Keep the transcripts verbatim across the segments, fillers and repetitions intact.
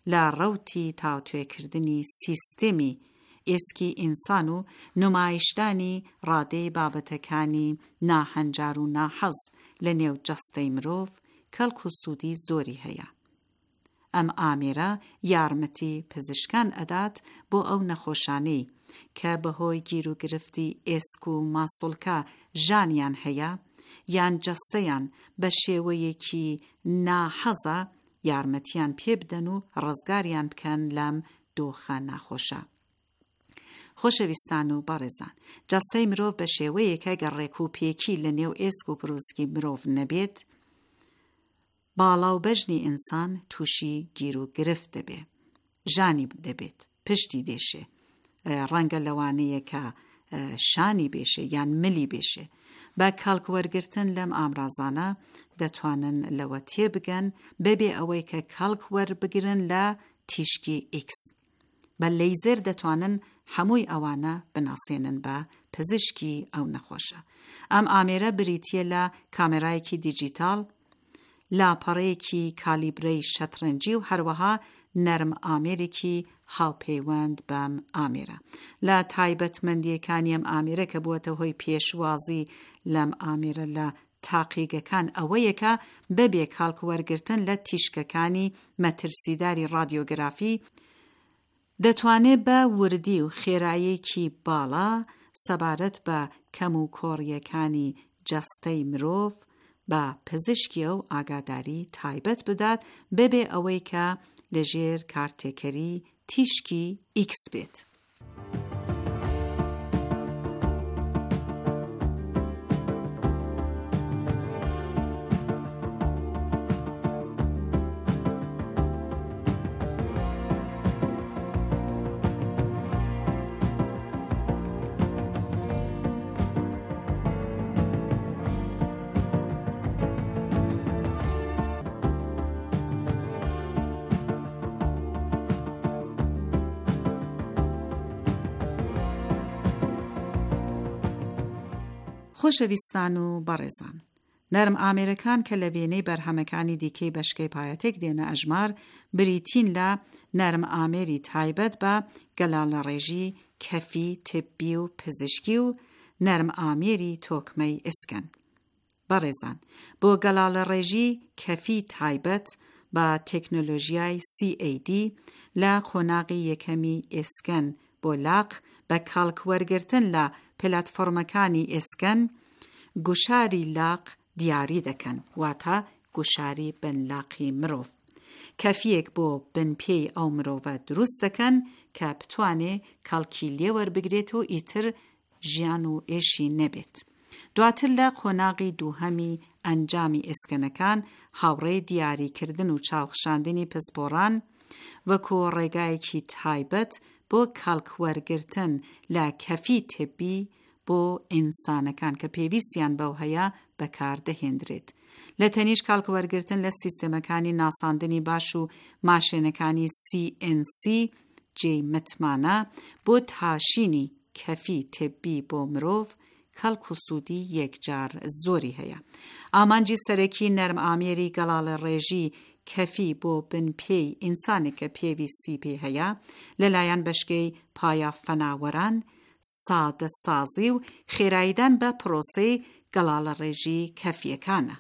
لە ڕەوتی تاوتوێکردنی سیستەمی ئێسکی ئینسان و نمایشدانی ڕادەی بابەتەکانی ناهەنجار و ناحەز لە نێو جەستەی مرۆڤ کەڵک و سوودی زۆری هەیە. ئەم ئامێرە یارمەتی پزیشکان ئەدات بۆ ئەو نەخۆشانەی کە بەهۆی گیر و گرفتی ئێسک و ماسوولکە ژانیان هەیە یان جەستەیان بە شێوەیەکی ناحەزە یارمەتیان پێ بدەن و ڕزگاریان بکەن لەم دۆخە ناخۆشە. خۆشەویستان و بەڕێزان، جەستەی مرۆڤ بە شێوەیەکە گەڕێک و پێکی لە نێو ئێسک و پرۆسکی مرۆڤ نەبێت، باڵا و بەژنی ئینسان تووشی گیر و گرفت دەبێ، ژانی دەبێت، پشتی دێشێ، ڕەنگە لەوانەیە کە شانی بێشێ یان ملی بێشێ. بە کەڵک وەرگرتن لەم ئامرازانە دەتوانن لەوە تێبگەن بەبێ ئەوەی کە کەڵک وەربگرن لە تیشکی ئیکس. بە لەیزەر دەتوانن هەمووی ئەوانە بناسێنن بە پزیشکی ئەو نەخۆشە. ئەم ئامێرە بریتیە لە کامێرایەکی دیجیتال، لاپەڕەیەکی کالیبرەی شەترەنجی و هەروەها نەرم ئامێرێکی هاوپەیوەند بەم ئامێرە. لە تایبەتمەندیەکانی ئەم ئامێرە کە بووەتە هۆی پێشوازی لەم ئامێرە لە تاقیگەکان ئەوەیەکە بەبێ کاڵک وەرگرتن لە تیشکەکانی مەترسیداری رادیۆگرافی دەتوانێت بە وردی و خێراییەکی باڵا سەبارەت بە کەم و کۆڕیەکانی جەستەی مرۆڤ بە پزیشکی و ئاگاداری تایبەت بدات بەبێ ئەوەی کە لەژێر کارتێکەری تیشکی ئیکس بێت. خۆشەویستان و بەڕێزان، نەرم ئامێرەکان کە لە وێنەی بەرهەمەکانی دیکەی بەشکەی پایەتێک دێنە ئەژمار بریتین لە نەرم ئامێری تایبەت بە گەلاڵەڕێژی کەفی تبی و پزیشکی و نەرم ئامێری تۆکمەی ئسکەن. بەڕێزان، بۆ گەلاڵەڕێژی کەفی تایبەت بە تەکنۆلۆژیای سی ئەی دی لە قۆناغی یەکەمی ئسکەن بۆ لاق بە کاڵک وەرگرتن لە پلەتفۆرمەکانی ئسکەن گوشاری لاق دیاری دەکەن، واتە گوشاری بنلاقی مرۆڤ. کەفیەک بۆ بنپێی ئەو مرۆڤە دروست دەکەن کە بتوانێ کەڵکی لێوەربگرێت و ئیتر ژیان و ئێشی نەبێت. دواتر لە قۆناغی دووهەمی ئەنجامی ئسکەنەکان هاوڕێی دیاریکردن و چاوخشاندنی پسپۆڕان وەکو ڕێگایەکی تایبەت بۆ کەڵک وەرگرتن لە کەفی تبی بۆ ئینسانەکان کە پێویستیان بەو هەیە بەکاردەهێنرێت. لە تەنیش کەڵک وەرگرتن لە سیستەمەکانی ناساندنی باش و ماشێنەکانی سی ئێن سی جێی متمانە بۆ تاشینی کەفی تبی بۆ مرۆڤ کەڵک و سوودی یەکجار زۆری هەیە. ئامانجی سەرەکی نەرم ئامێری گەلاڵەڕێژی کەفی بۆ بنپێی ئینسانێک کە پێویستی پێ هەیە لەلایەن بەشکەی پایە فەناوەران سادە سازی و خێراییدان بە پرۆسەی گەلاڵەڕێژی کەفیەکانە.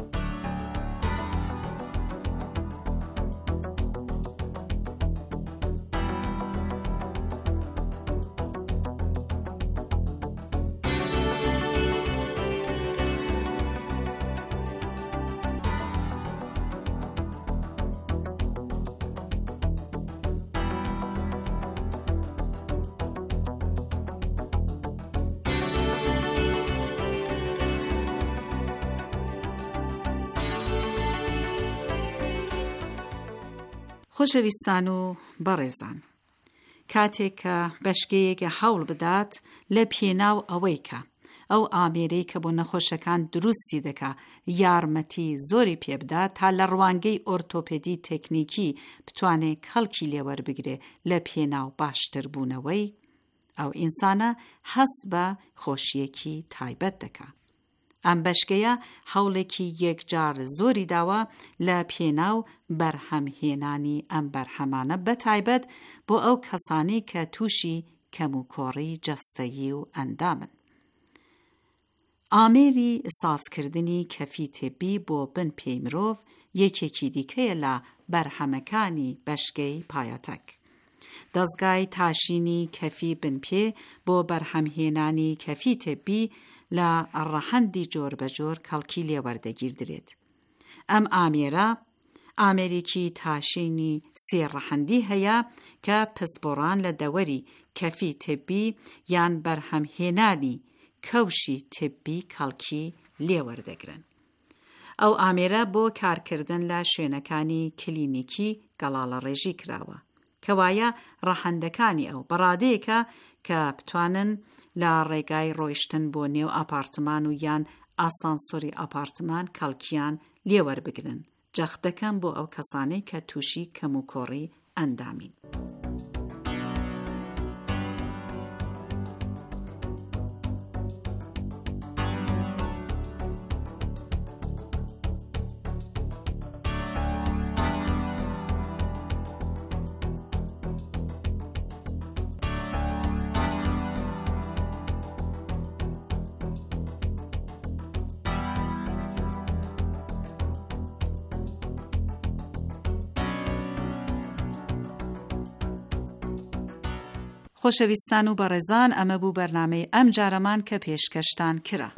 خۆشەویستان و بەڕێزان، کاتێک کە بەشکەیەکە هەوڵ بدات لە پێناو ئەوەی کە ئەو ئامێرەی کە بۆ نەخۆشەکان دروستی دەکا یارمەتی زۆری پێبدات تا لە ڕوانگەی ئۆرتۆپێدی تەکنیکی بتوانێت کەڵکی لێوەربگرێ لە پێناو باشتر بوونەوەی ئەو ئینسانە هەست بە خۆشیەکی تایبەت دەکا. ئەم بەشکەیە هەوڵێکی یەکجار زۆری داوە لە پێناو بەرهەمهێنانی ئەم بەرهەمانە بەتایبەت بۆ ئەو کەسانی کە تووشی کەموکۆڕی جەستەیی و ئەندامن. ئامێری سازکردنی کەفی تێبی بۆ بن پێی مرۆڤ یەکێکی دیکەیە لە بەرهەمەکانی بەشکەی پایەتەک. دەستگای تاشینی کەفی بنپێ بۆ بەرهەمهێنانی کەفی تێبی لە ڕەهەندی جۆر بەجۆر کەڵکی لێوەردەگیر درێت. ئەم ئامێرە ئامێرێکی تاشینی سێ ڕەهەندی هەیە کە پسپۆڕان لە دەوەری کەفی تێبی یان بەرهەمهێنانی کەوشی تێبی کەڵکی لێوەردەگرن. ئەو ئامێرە بۆ کارکردن لە شوێنەکانی کلینیکی گەڵاڵە ڕێژی کراوە کەوایە ڕەهەندەکانی ئەو بەڕادەیەکە کە بتوانن لە ڕێگای ڕۆیشتن بۆ نێو ئاپارتمان و یان ئاسانسۆری ئاپارتمان کەڵکیان لێوەربگرن. جەخت دەکەم بۆ ئەو کەسانەی کە تووشی کەموکۆڕی ئەندامین. خۆشەویستان و بەڕێزان، ئەمە بوو بەرنامەی ئەم جارەمان کە پێشکەشتان کرا.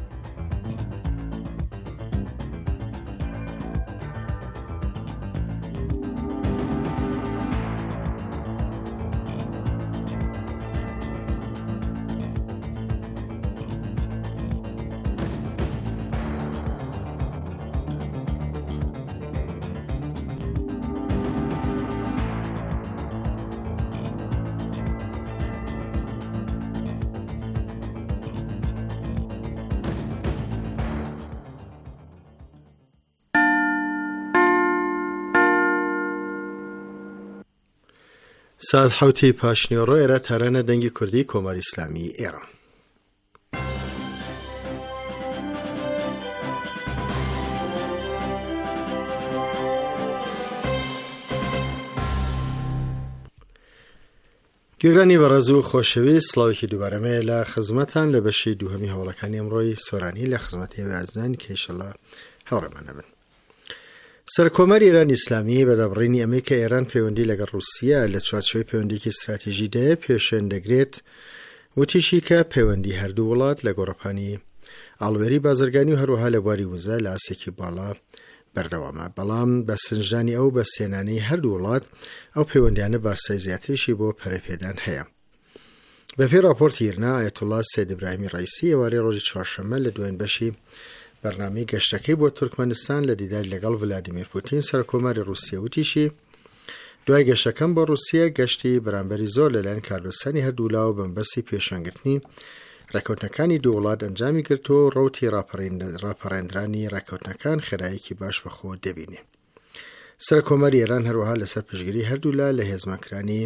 ساعت حوتی پاشنیۆڕۆ ئێرە تارانە دەنگی کوردی کۆماری ئیسلامی ئێران. گوێگرانی بەڕێز و خۆشەویست، سڵاوێکی دووبارەمەیە لە خزمەتان لە بەشی دووهەمی هەوڵەکانی ئەمڕۆی سۆرانی لە خزمەتی وازدان کە ئینشەڵڵا هەوڕێمانە بن. سەرکۆمەری ئێرانی ئیسلامی بەدەبڕینی ئەمەی کە ئێران پەیوەندی لەگەڵ رووسیا لە چوارچێوەی پەیوەندیەکی استراتیژیدایە پێشێن دەگرێت، وتیشی کە پەیوەندی هەردوو وڵات لە گۆڕەپانی ئاڵوێری بازرگانی و هەروەها لە بواری وزە لە ئاسێکی باڵا بەردەوامە، بەڵام بە سنجدانی ئەو بە سێنانەی هەردوو وڵات ئەو پەیوەندیانە بارسای زیاتریشی بۆ پەرەپێدان هەیە. بەپێی راپۆرتی هیرنا ئایەتوڵا سەید ئیبراهیمی ڕایسی ئێوارەی ڕۆژی چوارشەممە لە دوایین بەشی بەرنامەی گەشتەکەی بۆ تورکمەنستان لە دیداری لەگەڵ ڤلادیمیر پوتین سەرکۆماری رووسیا وتیشی دوای گەشتەکەم بۆ رووسیا گەشتی بەرامبەری زۆر لەلایەن کاردۆسانی هەردوو لاوە بەمبەستی پێشەنگرتنی ڕێکەوتنەکانی دوو وڵات ئەنجامی گرتووە و ڕەوتی ڕاپەڕێنرانی ڕێکەوتنەکان خێراییەکی باش بەخۆ دەبینێ. سەرکۆمەری ئێران هەروەها لەسەر پشتگیری هەردوو لا لە هێزمانکرانی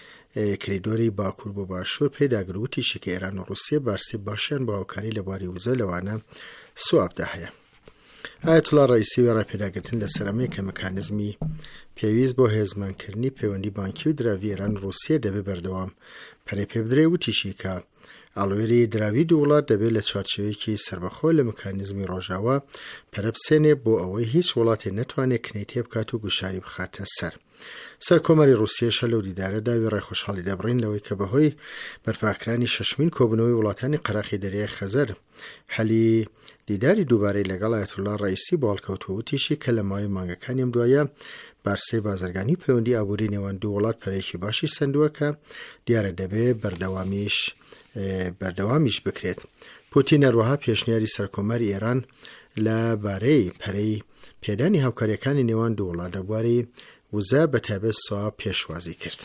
کریدۆری باکوور بۆ باشوور پێداگرت وتیشی کە ئێران و رووسیا بارسی باشیان بە هاوکاری لە بواری وزە لەوانە سوابدا هەیە. ئایەتوڵا ڕایسی وێ ڕاپێداگرتن لە سەرەمەی کە مەکانیزمی پێویست بۆ هێزمانکردنی پەیوەندی بانکی و دراوی ئێران و رووسیا دەبێ بەردەوام پەرەی پێ بدرێ، وتیشی کە ئاڵوێری دراوی دوو وڵات دەبێت لە چوارچێوەیەکی سربەخۆ لە مەکانیزمی ڕۆژاوا پەرە بسێنێ بۆ ئەوەی هیچ وڵاتی نەتوانێت کنەی تێ بکات و گوشاری بخاتە سەر. سەرکۆمەری رووسیاش لەو دیدارەدا وێ ڕێخۆشحاڵی دەبڕین لەوەی کە بەهۆی بەرپاکرانی شەشمین کۆبنەوەی وڵاتانی قەراقی دەریای خەزەر هەلی دیداری دووبارەی لەگەڵ ئایەتوڵا ڕایسی باڵکەوتووە، وتیشی کە لە ماوەی مانگەکانی ئەم دوایە بارسەی بازرگانی پەیوەندی ئابووری نێوان دوو وڵات پەرەیەکی باشی سندووە کە دیارە دەبێت بەردەوامیش بەردەوامیش بکرێت. پوتین هەروەها پێشنیاری سەرکۆمەری ئێران لە بارەی پەرەی پێدانی هاوکاریەکانی نێوان دوو وڵات لە بواری وزە بەتایبەت سواب پێشوازی کرد.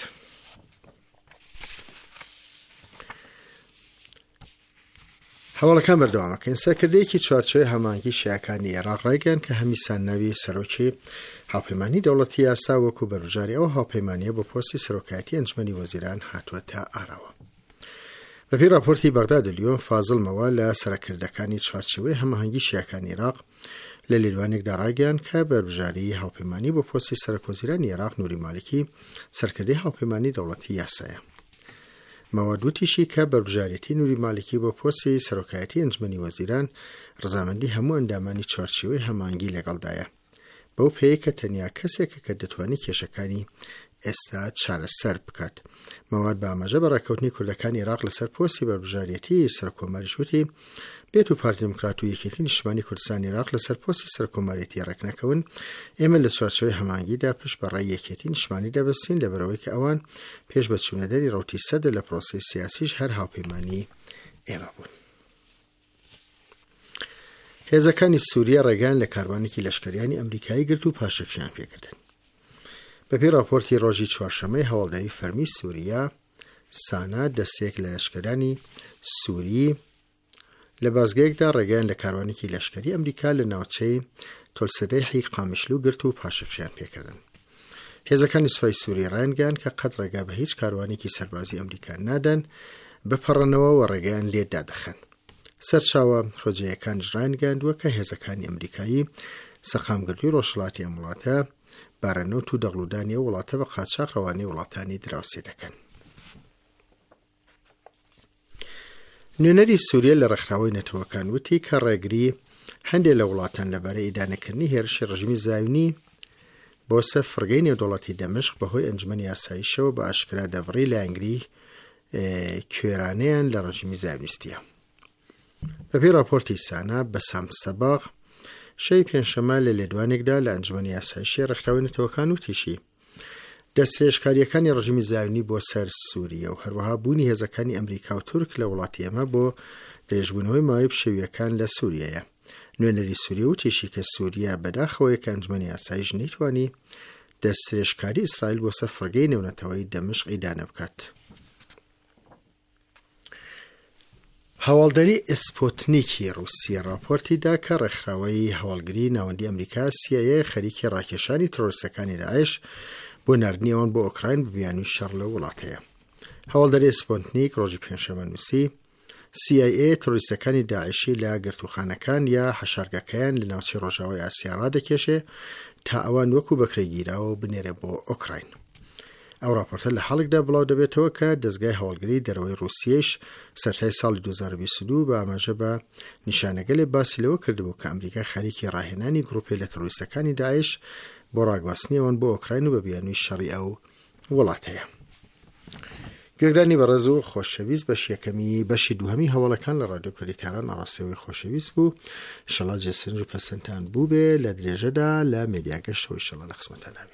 هەواڵەکان بەردەوامەکەن. سەرکردەیەکی چوارچێوەی هەمانگی شیعەکانی عێراق ڕایگەیاند کە هەمیسان ناوی سەرۆکی هاوپەیمانی دەوڵەتی یاسا وەکو بەروژاری ئەو هاوپەیمانیە بۆ پۆستی سەرۆکایەتی ئەنجومەنی وەزیران هاتووەتە ئاراوە. بەپێی راپۆرتی بەغداد اليوم فازڵمەوە لە سەرکردەکانی چوارچێوەی هەماهەنگی شیعەکانی عێراق لە لێدوانێکدا ڕاگەیان کە بەربژاری هاوپەیمانی بۆ پۆستی سەرۆکوەزیرانی عێراق نووری مالیکی سەرکردەی هاوپەیمانی دەوڵەتی یاسایە. مەواد وتیشی کە بەربژارێتی نووری مالیکی بۆ پۆستی سەرۆکایەتی ئەنجمەنی وەزیران ڕزامەندی هەموو ئەندامانی چوارچێوەی هەماهەنگی لەگەڵدایە، بەو پێیە کە تەنیا کەسێکە کە دەتوانێت کێشەکانی ئێستا چارەسەر بکات. مەواد بە ئاماژە بە ڕێکەوتنی کوردەکانی عێراق لەسەر پۆستی بەربژارێتی سەرکۆماریش وتی بێت و پارتی دموکرات و یەکێتی نیشتیمانی کوردستانی عێراق لەسەر پۆستی سەرکۆماریەتی ڕێکنەکەون، ئێمە لە چوارچێوەی هەماهەنگیدا پشت بە ڕای یەکێتی نیشتیمانی دەبەستین لەبەرەوەی کە ئەوان پێش بە چوونەدەری ڕەوتی سەدە لە پرۆسەی سیاسیش هەر هاوپەیمانی ئێمە بوون. هێزەکانی سووریا ڕێگان لە کاروانێکی لەشکریانی ئەمریکایی گرت و پاشەکشیان پێکردن. بەپێی راپۆرتی ڕۆژی چوارشەمەی هەواڵداری فەرمی سووریا، سانا دەستێک لە لەشکرانی سووری لە بازگەیەکدا ڕێگەیان لە کاروانێکی لەشکری ئەمریکا لە ناوچەی تۆلسەدەی قامیشلو گرت و پاشەکشیان پێکردن. هێزەکانی سوپای سووری ڕایانگەیان کە قەت ڕێگا بە هیچ کاروانێکی سەربازی ئەمریکا نادەن بپەڕەنەوە و ڕێگەیان لێ دادەخەن. سەرچاوە خۆجەیەکانیش ڕایانگەاندووە کە هێزەکانی ئەمریکایی سەقامگرتووی ڕۆژهەڵاتی ئەم وڵاتە بارەنەوت و دەغڵودانی وڵاتە بە قاچاق ڕەوانەی وڵاتانی دراوسێ دەکەن. نوێنەری سووریا لە ڕێکخراوەی نەتەوەکان وتی کە ڕێگری هەندێک لە وڵاتان لەبارەی ئیدانەکردنی هێرشی ڕژیمی زایونی بۆ سەر فرگەی نێودەوڵەتی دەمشق بەهۆی ئەنجمەنی یاساییشەوە بە ئاشکرا دەبڕی لە ئەنگری کوێرانەیان لە ڕژیمی زایونیستیە. بەپێی راپۆرتی سانا بە سامسەباغ شەی پێنجشەمە لە لێدوانێکدا لە ئەنجمەنی یاساییشی ڕێکخراوەی نەتەوەکان وتیشی دەستێشکاریەکانی ڕژیمی زایونی بۆ سەر سووریا و هەروەها بوونی هێزەکانی ئەمریکا و تورک لە وڵاتی ئێمە بۆ درێژبوونەوەی ماوەی پشەویەکان لە سووریایە. نوێنەری سووریا وتیشی کە سووریا بەداخەوەی کە ئەنجمەنی یاساییش نەیتوانی دەستێشکاری ئیسرائیل بۆ سەر فرگەی نێونەتەوەی دەمشق ئیدانە بکات. هەواڵدەری ئسپۆتنیکی رووسیا راپۆرتی دا کە ڕێکخراوەی هەواڵگری ناوەندی ئەمریکا سی ئای ای خەریکی ڕاکێشانی تۆرۆریستەکانی داعش بۆ ناردنی ئەوان بۆ ئۆکراین ببیانوی شەڕ لە وڵاتەیە. هەواڵدەری ئسپۆتنیک ڕۆژی پێنجشەمە نووسی سی ئای ای تۆرۆریستەکانی داعشی لە گرتوخانەکان یا حەشارگەکەیان لە ناوچەی ڕۆژاوای ئاسیا ڕادەکێشێ تا ئەوان وەکو بەکرێگیراوە بنێرە بۆ ئۆکراین. ئەو راپۆرتە لە حاڵێکدا بڵاو دەبێتەوە کە دەستگای هەواڵگری دەرەوەی رووسیەش سەرەتای ساڵی دوو هەزار و بیست و دوو بە ئاماژە بە نیشانەگەلێ باسی لەوە کردبوو کە ئەمریکا خەریکی ڕاهێنانی گروپی لە تۆرۆریستەکانی داعش بۆ ڕاگواستنی ئەوان بۆ ئۆکراین و بە بیانووی شەڕی ئەو وڵاتەیە. گوێگرانی بەڕێز و خۆشەویست بەشی یەکەمی بەشی دووهەمی هەواڵەکان لە ڕادیۆ کوردیکاران ئاڕاستەوەی خۆشەویست بوو. ئینشەڵا جێسنج و پەسەندتان بوو بێ لە درێژەدا لە مێدیاگەشتەوە ئینشەڵا لە قسمەتان ناوین.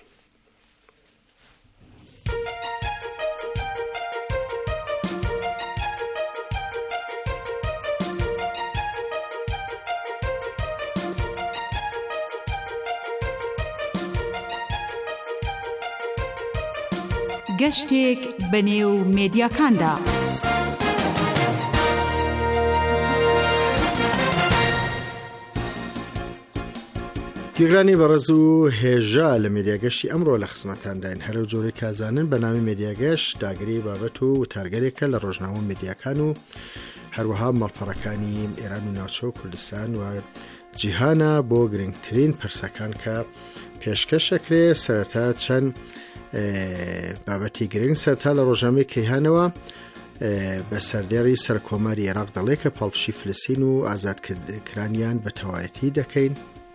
گەشتێک بەنێو مێدیاکاندا. گوێگرانی بەڕێز و هێژا لە مێدیاگەشتی ئەمڕۆ لە خزمەتانداین هەرە و جۆرەی کازانن بە نامی مێدیاگەشت داگیری بابەت و وتارگەرێکە لە ڕۆژنامە مێدیاکان و هەروەها مەڵپەڕەکانی ئێران و ناوچە و کوردستان و جیهانە بۆ گرنگترین پرسەکان کە پێشکەشەکرێ سەرەتا چەند بابەتی گرنگ سەرتا لە ڕۆژنامەی کەیهانەوە بە سەردێڕی سەرکۆماری عێراق دەڵێ کە پاڵپشی فلستین و ئازادکرانیان بە تەواوەتی دەکەین.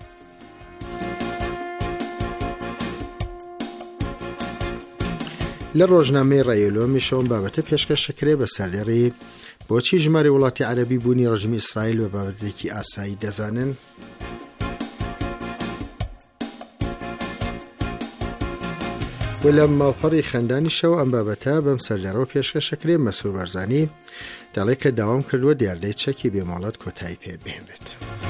لە ڕۆژنامەی ڕایۆلۆمیشەوە بابەتە پێشکەشەکرێ بە سەردێڕی بۆچی ژمارە وڵاتی عەرەبی بوونی ڕژیمی ئیسرائیل بە بابەتێکی ئاسایی دەزانن. و لە ماڵپەڕی خەندانیشەوە ئەم بابەتە بەم سەردێڕەوە پێشکەشەکرێ مەسوور بەرزانی دەڵێ کە داوام کردووە دیاردەی چەکی بێماڵەت کۆتایی پێ بهێنرێت.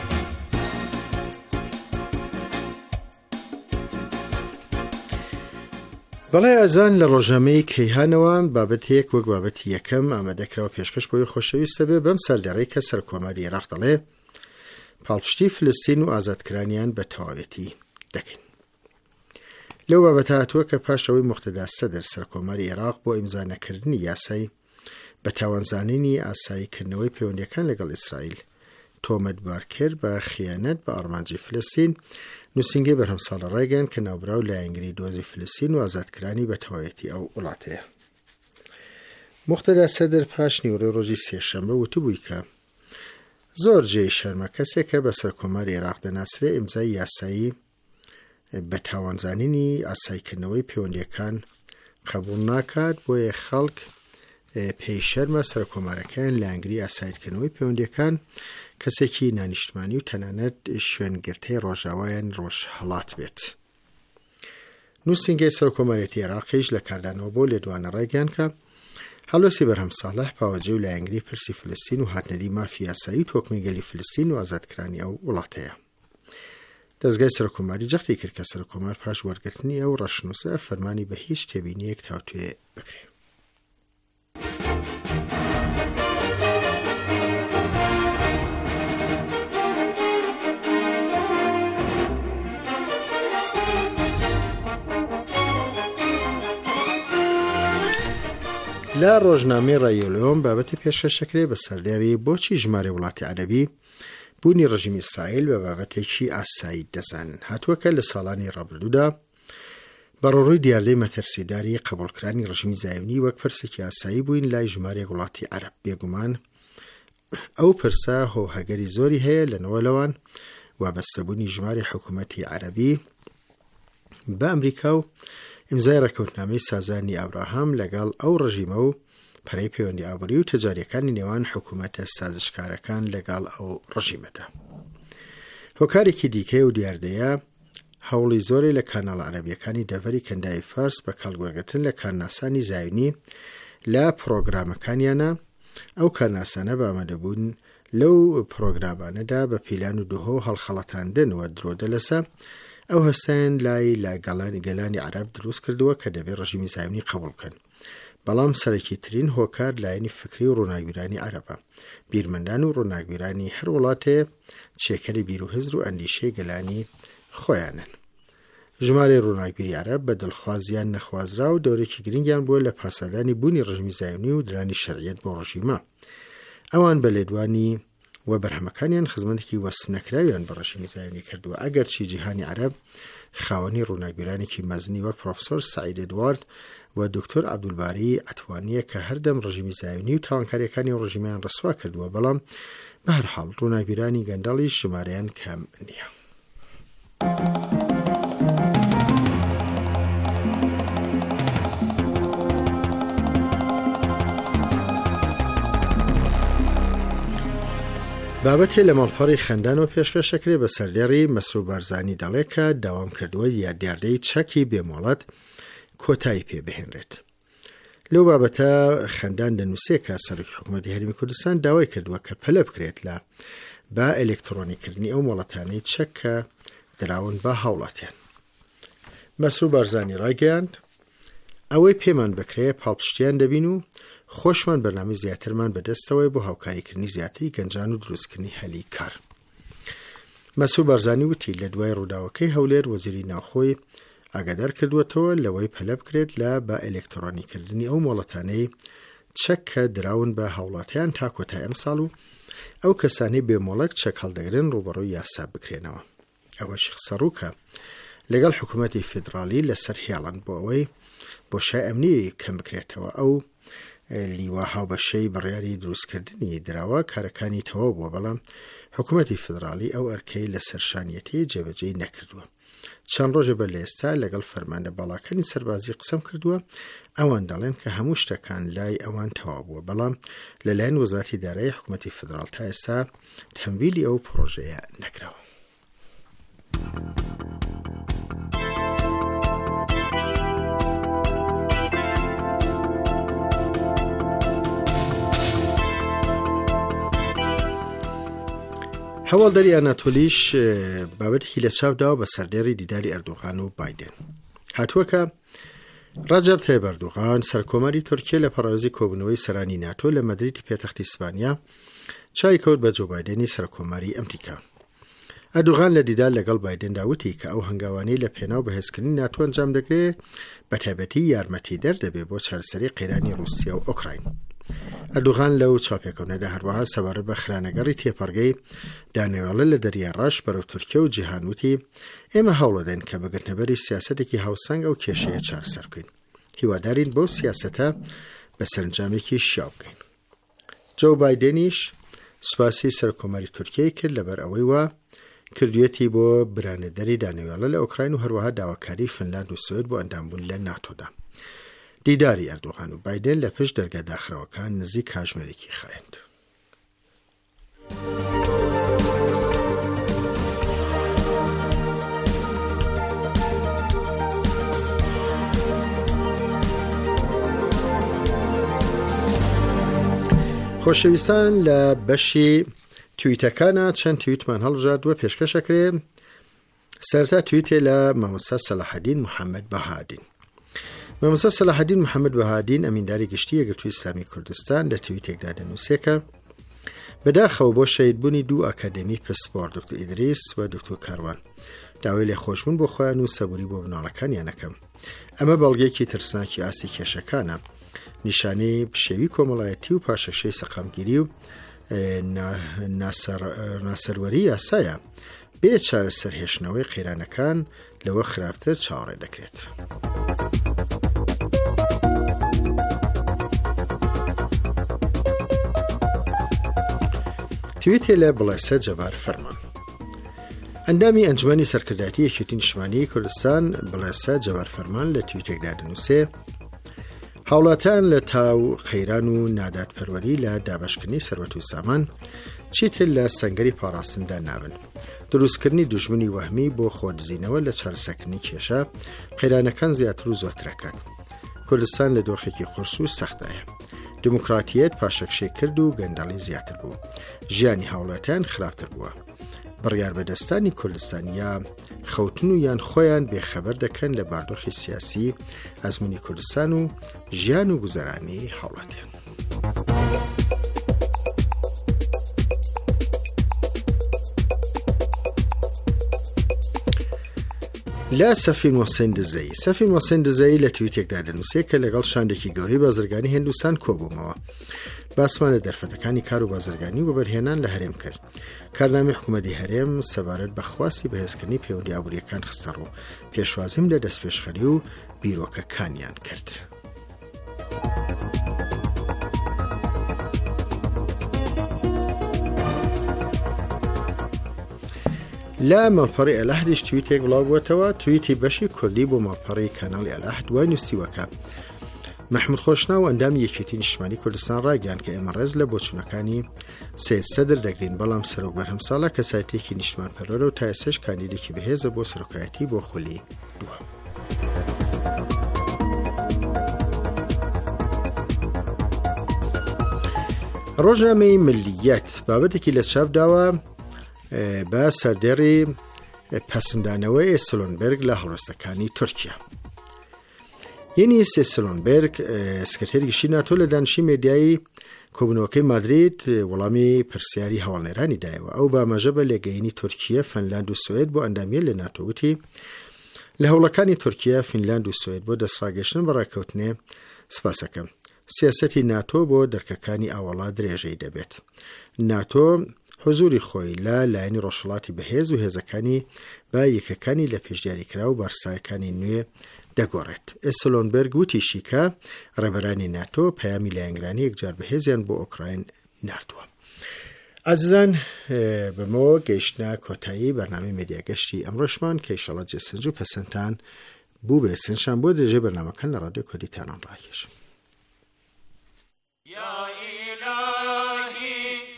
بەڵای ئازان لە ڕۆژنامەی کەیهانەوە بابەتێک وەک بابەتی یەکەم ئامادەکراوە پێشکەش بۆی خۆشەویستە بێ بەم سەردێڕەی کە سەرکۆماری عێراق دەڵێ پاڵپشتی فلستین و ئازادکرانیان بە تەواوەتی دەکەین. لەو بابەتە هاتووە کە پاشەوەی موقتەدا سەدر سەرکۆماری عێراق بۆ ئیمزا نەکردنی یاسای بە تاوانزانینی ئاساییکردنەوەی پەیوەندیەکان لەگەڵ ئیسرائیل، تۆمەتبارکرد بە خیانەت بە ئارمانجی فلستین، نووسینگەی بەرهەم ساڵە ڕایگەیاند کە ناوبراو لایەنگری دۆزی فلستین و ئازادکرانی بە تەواوەتی ئەو وڵاتەیە. موقتەدا سەدر پاش نیوەڕۆی ڕۆژی سێشەمبە وتبووی کە زۆر جێی شەرمە کەسێکە بە سەرکۆماری عێراق دەناسرێ ئیمزای یاسایی بە تاوانزانینی ئاساییکردنەوەی پەیوەندیەکان قبول ناکات، بۆیە خەڵک پێی شەرمە سەرکۆمارەکان لایەنگری ئاساییکردنەوەی پەیوەندیەکان کەسێکی نانیشتمانی و تەنانەت شوێنگرتەی ڕۆژاوایان ڕۆژهەڵات بێت. نووسینگەی سەرکۆمەرێتی عێراقیش لە کاردانەوە بۆ لێدوانە ڕایگەیاند کە هەڵوەسی بەرهەم ساڵح پاوەجێ و لایەنگری پرسی فلستین و هاتنەری مافی یاسایی و تۆکمی گەلی فلستین و ئازادکرانی ئەو وڵاتەیە. دەستگای سەرکۆماری جەختی کرد کە سەرکۆمار پاش وەرگرتنی ئەو ڕەشنووسە فەرمانی بە هیچ تێبینیەک تاوتوێ بکرێت. لە ڕۆژنامەی ڕایۆلۆم بابەتی پێشکەشەکرێ بە سەرداری بۆچی ژمارە وڵاتی عەرەبی بوونی ڕژیمی ئیسرائیل بە بابەتێکی ئاسایی دەزانن. هاتووەکە لە ساڵانی ڕابردوودا بەڕۆڕووی دیاردەی مەترسیداری قبولکرانی ڕژیمی زایونی وەک پرسێکی ئاسایی بووین لای ژمارەیەک وڵاتی عەرەب. بێگومان ئەو پرسە هۆهەگەری زۆری هەیە لەنەوە لەوان وابەستەبوونی ژمارە حکوومەتی عەرەبی بە ئەمریکا و ئیمزای ڕێکەوتنامەی سازانی ئابراهام لەگەڵ ئەو ڕژیمە و پەرەی پەیوەندی ئابووری و تجاریەکانی نێوان حکوومەتە سازشکارەکان لەگەڵ ئەو ڕژیمەدا. هۆکارێکی دیکەی و دیاردەیە هەوڵی زۆری لە کاناڵ عەرەبیەکانی دەڤەری کەندای فارس بە کاڵگوەرگرتن لە کارناسانی زایونی لە پرۆگرامەکانیانە. ئەو کارناسانە بە ئامادەبوون لەو پرۆگرامانەدا بە پیلان و دهۆ هەڵخەڵەتاندن و درۆدە لەسە ئەو هەستیان لای لە گەڵانی گەلانی عەرەب دروست کردووە کە دەبێت ڕژیمی زایونی قبول بکەن. بەڵام سەرەکی ترین هۆکار لایەنی فکری و ڕووناکبیرانی عەرەبە. بیرمەندان و ڕووناکبیرانی هەر وڵاتێ چێکەری بیر و هزر و ئەندیشەی گەلانی خۆیانن. ژمارە ڕووناکبیری عەرەب بە دڵخوازیان نەخوازرا و دەورێکی گرنگیان بووە لە پاسەدانی بوونی ڕژیمی زایونی و درانی شەریعەت بۆ ڕژیمە. ئەوان بە لێدوانی و بەرهەمەکانیان خزمەتێکی وەسف نەکراویان بە ڕژیمی زایونی کردووە. ئەگەر چی جیهانی عەرەب خاوەنی ڕووناکبیرانێکی مەزنی وەک پرۆفسۆر سەعید ئێدوارد و دکتۆر عەبدولباری ئەتوانیە کە هەردەم ڕژیمی زایونی و تاوانکاریەکانی ڕژیمیان ڕسوا کردووە، بەڵام بە هەر حاڵ ڕووناکبیرانی گەندەڵی ژمارەیان کەم نییە. بابەتێ لە ماڵپەڕی خەندانەوە پێشکەشەکرێ بە سەردێڕی مەسرور بارزانی دەڵێ کە داوام کردووە یا دیاردەی چەکی بێمۆڵەت کۆتایی پێ بهێنرێت. لەو بابەتە خەندان دەنووسێ کە سەرۆکی حکوومەتی هەرێمی کوردستان داوای کردووە کە پەلە بکرێت لە با ئەلێکترۆنیکردنی ئەو مۆڵەتانەی چەک کە دراون بە هاوڵاتیان. مەسرور بارزانی ڕایگەیاند ئەوەی پێمان بکرێ پاڵپشتیان دەبین و خۆشمان بەرنامەی زیاترمان بەدەستەوەی بۆ هاوکاریکردنی زیاتری گەنجان و دروستکردنی هەلی کار. مەسرور بارزانی وتی لە دوای ڕووداوەکەی هەولێر وەزیری ناوخۆی ئاگادار کردووەتەوە لەوەی پەلە بکرێت لە با ئەلێکترۆنیکردنی ئەو مۆڵەتانەی چەک کە دراون بە هاوڵاتیان تا کۆتای ئەمساڵ و ئەو کەسانەی بێمۆڵەت چەک هەڵدەگرن ڕوبەڕووی یاسا بکرێنەوە. ئەوەش خسەڕووکە لەگەڵ حکوومەتی فیدرالی لەسەر هێڵن بۆ ئەوەی بۆشای ئەمنی کەم بکرێتەوە. ئەو لیوا هاوبەشەی بڕیاری دروستکردنی دراوە کارەکانی تەواو بووە، بەڵام حکوومەتی فیدرالی ئەو ئەرکەی لە سەرشانیەتی جێبەجێی نەکردووە. چەند ڕۆژە بەر لە ئێستا لەگەڵ فەرماندە باڵاکانی سەربازی قسەم کردووە. ئەوان دەڵێن کە هەموو شتەکان لای ئەوان تەواو بووە، بەڵام لەلایەن وەزارەتی دارایی حکوومەتی فیدرال تا ئێستا تەمویلی ئەو پرۆژەیە نەکراوە. هەواڵدەری ئەناتۆلیش بابەتێکی لە چاوداوە بە سەردێڕی دیداری ئەردۆغان و بایدن. هاتووەکە ڕەجەب تایب ئەردۆغان سەرکۆماری تورکیە لە پەڕێوەزی کۆبوونەوەی سەرانی ناتۆ لە مەدریدی پێتەختی ئیسپانیا چای کەوت بە جۆ بایدنی سەرکۆماری ئەمریکا. ئەردۆغان لە دیدار لەگەڵ بایدندا وتی کە ئەو هەنگاوانەی لە پێناو بەهێزکردنی ناتۆ ئەنجام دەگرێت بە تایبەتی یارمەتی دەردەبێت بۆ چارەسەری قەیرانی رووسیا و ئۆکراین. ئەردوغان لەو چاپێکەوەنەدا هەروەها سەبارەت بە خرانەگەڕی تێپەڕگەی دانەوێڵە لە دەریای ڕەش بەرەو تورکیە و جیهان وتی ئێمە هەوڵەدەین کە بەگرتنەبەری سیاسەتێکی هاوسەنگ ئەو کێشەیە چارەسەر بکەین. هیوادارین بەو سیاسەتە بە سەرنجامێکی شیاو بکەین. جو بایدێنیش سوپاسی سەرکۆمەری تورکیای کرد لەبەر ئەوەی وا کردوێتی بۆ برانەدەری دانەوێڵە لە ئوکراین و هەروەها داواکاری فنلاند و سوێد بۆ ئەندامبوون لە ناتۆدا. دیداری ئەردوغان و بایدێن لە پشت دەرگا داخراوەکان نزیک کاتژمێرێکی خایند. خۆشەویستان لە بەشی تویتەکانە چەند تویتمان هەڵبژاردووە پێشکەشەکرێ. سەرەتا تویتێ لە مامۆستا سەلاحەدین محەممەد بەهادین. مامۆستا سەلاحەدین محەممەد بەهادین ئەمینداری گشتی یەکگرتووی ئیسلامی کوردستان لە تویتێکدا دەنووسێکە بەداخەوە بۆ شەیدبوونی دوو ئاکادمی پسپۆر دکتۆر ئیدریس و دکتۆر کاروان داوای لێخۆشبوون بۆ خۆیان و سەبووری بۆ بناڵەکانیان ئەەکەم. ئەمە بەڵگەیەکی ترسناکی ئاسی کێشەکانە، نیشانەی پشێوی کۆمەڵایەتی و پاشەشەی سەقامگیری و ناسەروەری یاسایە. بێ چارەسەرهێشتنەوەی قەیرانەکان لەوە خراپتر چاوەڕێ دەکرێت. تویتێ لە بڵێسە جەبار فەرمان. ئەندامی ئەنجومەنی سەرکردایەتی یەکێتی نیشتیمانیی کوردستان بڵێسە جەبار فەرمان لە تویتێکدا دەنووسێ هاوڵاتیان لە تاو قەیران و نادادپەروەری لە دابەشکردنی سەروەت و سامان چیتر لە سەنگەری پاڕاستندا نابن. دروستکردنی دوژمنی وەهمی بۆ خۆدزینەوە لە چارەسەرکردنی کێشە قەیرانەکان زیاتر و زۆرترەکات. کوردستان لە دۆخێکی قورس و سەختایە. دموکراتیەت پاشەکشەی کرد و گەندەڵی زیاتر بوو. ژیانی هاوڵاتیان خراپتر بووە. بڕیار بەدەستانی کوردستان یا خەوتن و یان خۆیان بێخەبەر دەکەن لە باردۆخی سیاسی ئەزموونی کوردستان و ژیان و گوزەرانی هاوڵاتیان. لا سەفین وەسین دزەی سەفین وەسین دزەی لە تویتێکدا دەنووسێت کە لەگەڵ شاندێکی گەورەی بازرگانی هێندوستان کۆبوومەوە. باسمانە دەرفەتەکانی کار و بازرگانی و بەرهێنان لە هەرێم کرد. کارنامەی حکوومەتی هەرێم سەبارەت بە خواستی بەهێزکردنی پەیوەندی ئابوووریەکان خستە ڕوو. پێشوازیم لە دەستپێشخەری و بیرۆکەکانیان کرد. لا ماڵپەڕی ئەلەحدیش تویتێک بڵاو بووەتەوە. تویتی بەشی کوردی بۆ ماڵپەڕی کاناڵی ئەلەحد وای نووسیوەکە محمود خۆشنا و ئەندامی یەکێتی نیشتیمانی کوردستان ڕاگەیان کە ئێمە ڕێز لە بۆچوونەکانی سید سەدر دەگرین، بەڵام سەرۆک بەرهەم ساڵە کەسایەتێکی نیشتمان پەرۆرە و تا ئێستاش کاندیدێکی بەهێزە بۆ سەرۆکایەتی بۆ خولی دووەم. ڕۆژنامەی ملیەت بابەتێکی لە چاپ داوە بە سەردێڕی پەسەندانەوەی سلۆنبەرگ لە هەڵوێستەکانی تورکیا. یەنی سلۆنبەرگ سکرتێری گشتی ناتۆ لە دانشی مێدیایی کۆبوونەوەکەی مادرید وەڵامی پرسیاری هەواڵنێرانی دایەوە. ئەو بامەژە بە لێگەیەنی تورکیە، فەنلاند و سوێد بۆ ئەندامیە لە ناتۆ وتی لە هەوڵەکانی تورکیا، فینلاند و سوێد بۆ دەستڕاگەشتن بە ڕێکەوتنێ سپاسەکەم. سیاسەتی ناتۆ بۆ دەرکەکانی ئاوەڵا درێژەی دەبێت. ناتۆ حضوری خۆی لە لایەنی ڕۆژهەڵاتی بەهێز و هێزەکانی با یەکەکانی لە پێشدیاریکرا و بەرسایەکانی نوێ دەگۆڕێت. ئێسلۆنبەرگ وتیشی کە ڕێبەرانی ناتۆ پەیامی لایەنگرانی یەکجار بەهێزیان بۆ ئۆکراین ناردووە. ئازیزان، بەمەوە گەیشتنە کۆتایی بەرنامەی مێدیاگەشتی ئەمڕۆشمان کە ئیشەڵا جێسنج و پەسەندتان بوو بێ سنجان بۆ درێژەی بەرنامەکان لە ڕادیۆ کوردیتانان ڕاکێشم. یا ئیلاهی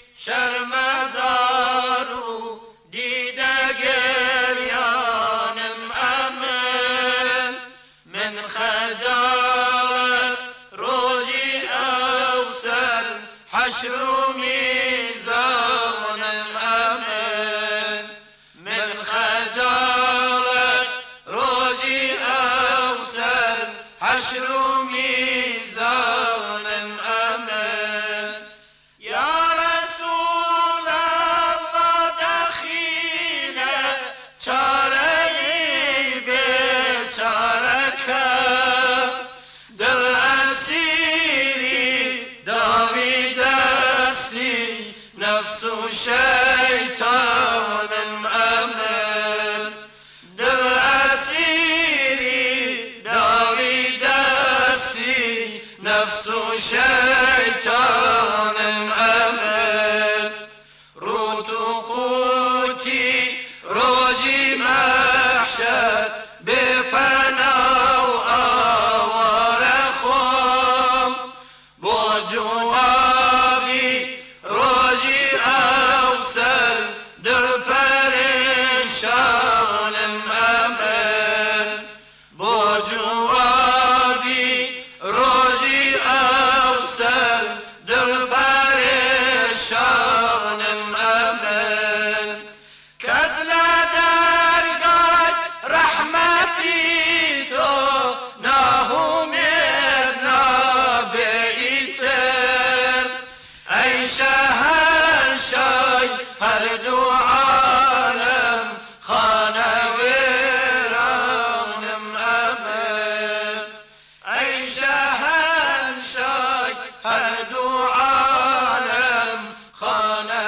شەرمەزار و دیدە گریانم ئەمن من خەجاڵەت ڕۆژی ئەوسەر حەشر و میزانم ئەمن من خەجاڵەت ڕۆژی ئەوسەر حەشر و میزانم ئەمن یا رەسوول ئەڵڵا دەخینە چارەی بێچارەکە دڵ ئەسیری داوی شیطان امن دل اسیری داری دستی نفس و شیطان امن رو تو قوتی روزی محشر به پناه آوار خم با جوابی روزی اوسر در پریشان امن با جوابی روزی اوسر در پریشان امن کس ندرگاه رحمتی تو ناهمید نبیتر ای شهنشای هر دو عالم خانه ویرانم امن ای شهنشای هر دو عالم خانه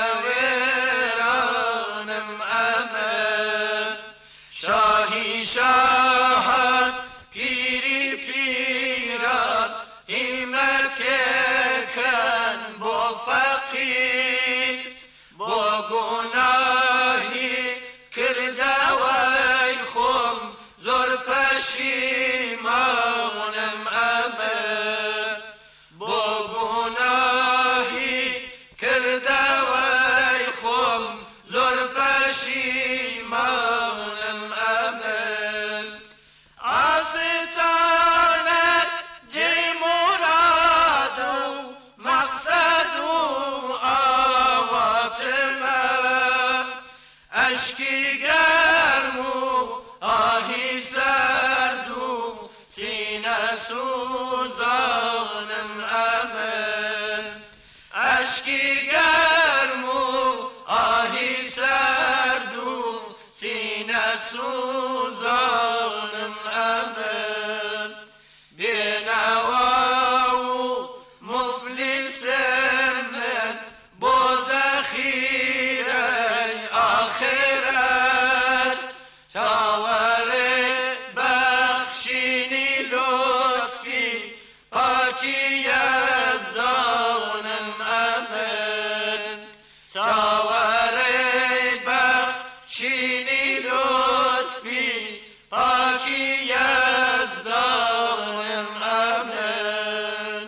ویرانم امن شاهی شاهان پیری پیران همت کن با فقیر با گناهی کرده وی خم زور پشیمانم امن با گناهی کرده وی خم زور پشیمانم امن آستانه جی مراد و مقصد و آوات من اشکی گرم و آهی سرد و سینه سوزانم امن اشکی گرم و آهی سرد و سینه سوزانم امن بینوا و مفلس من با ذخیره آخرت تاور بخشینی لطفی پاکی یزدانم امن تاور بخشینی لطفی پاکی یزدانم امن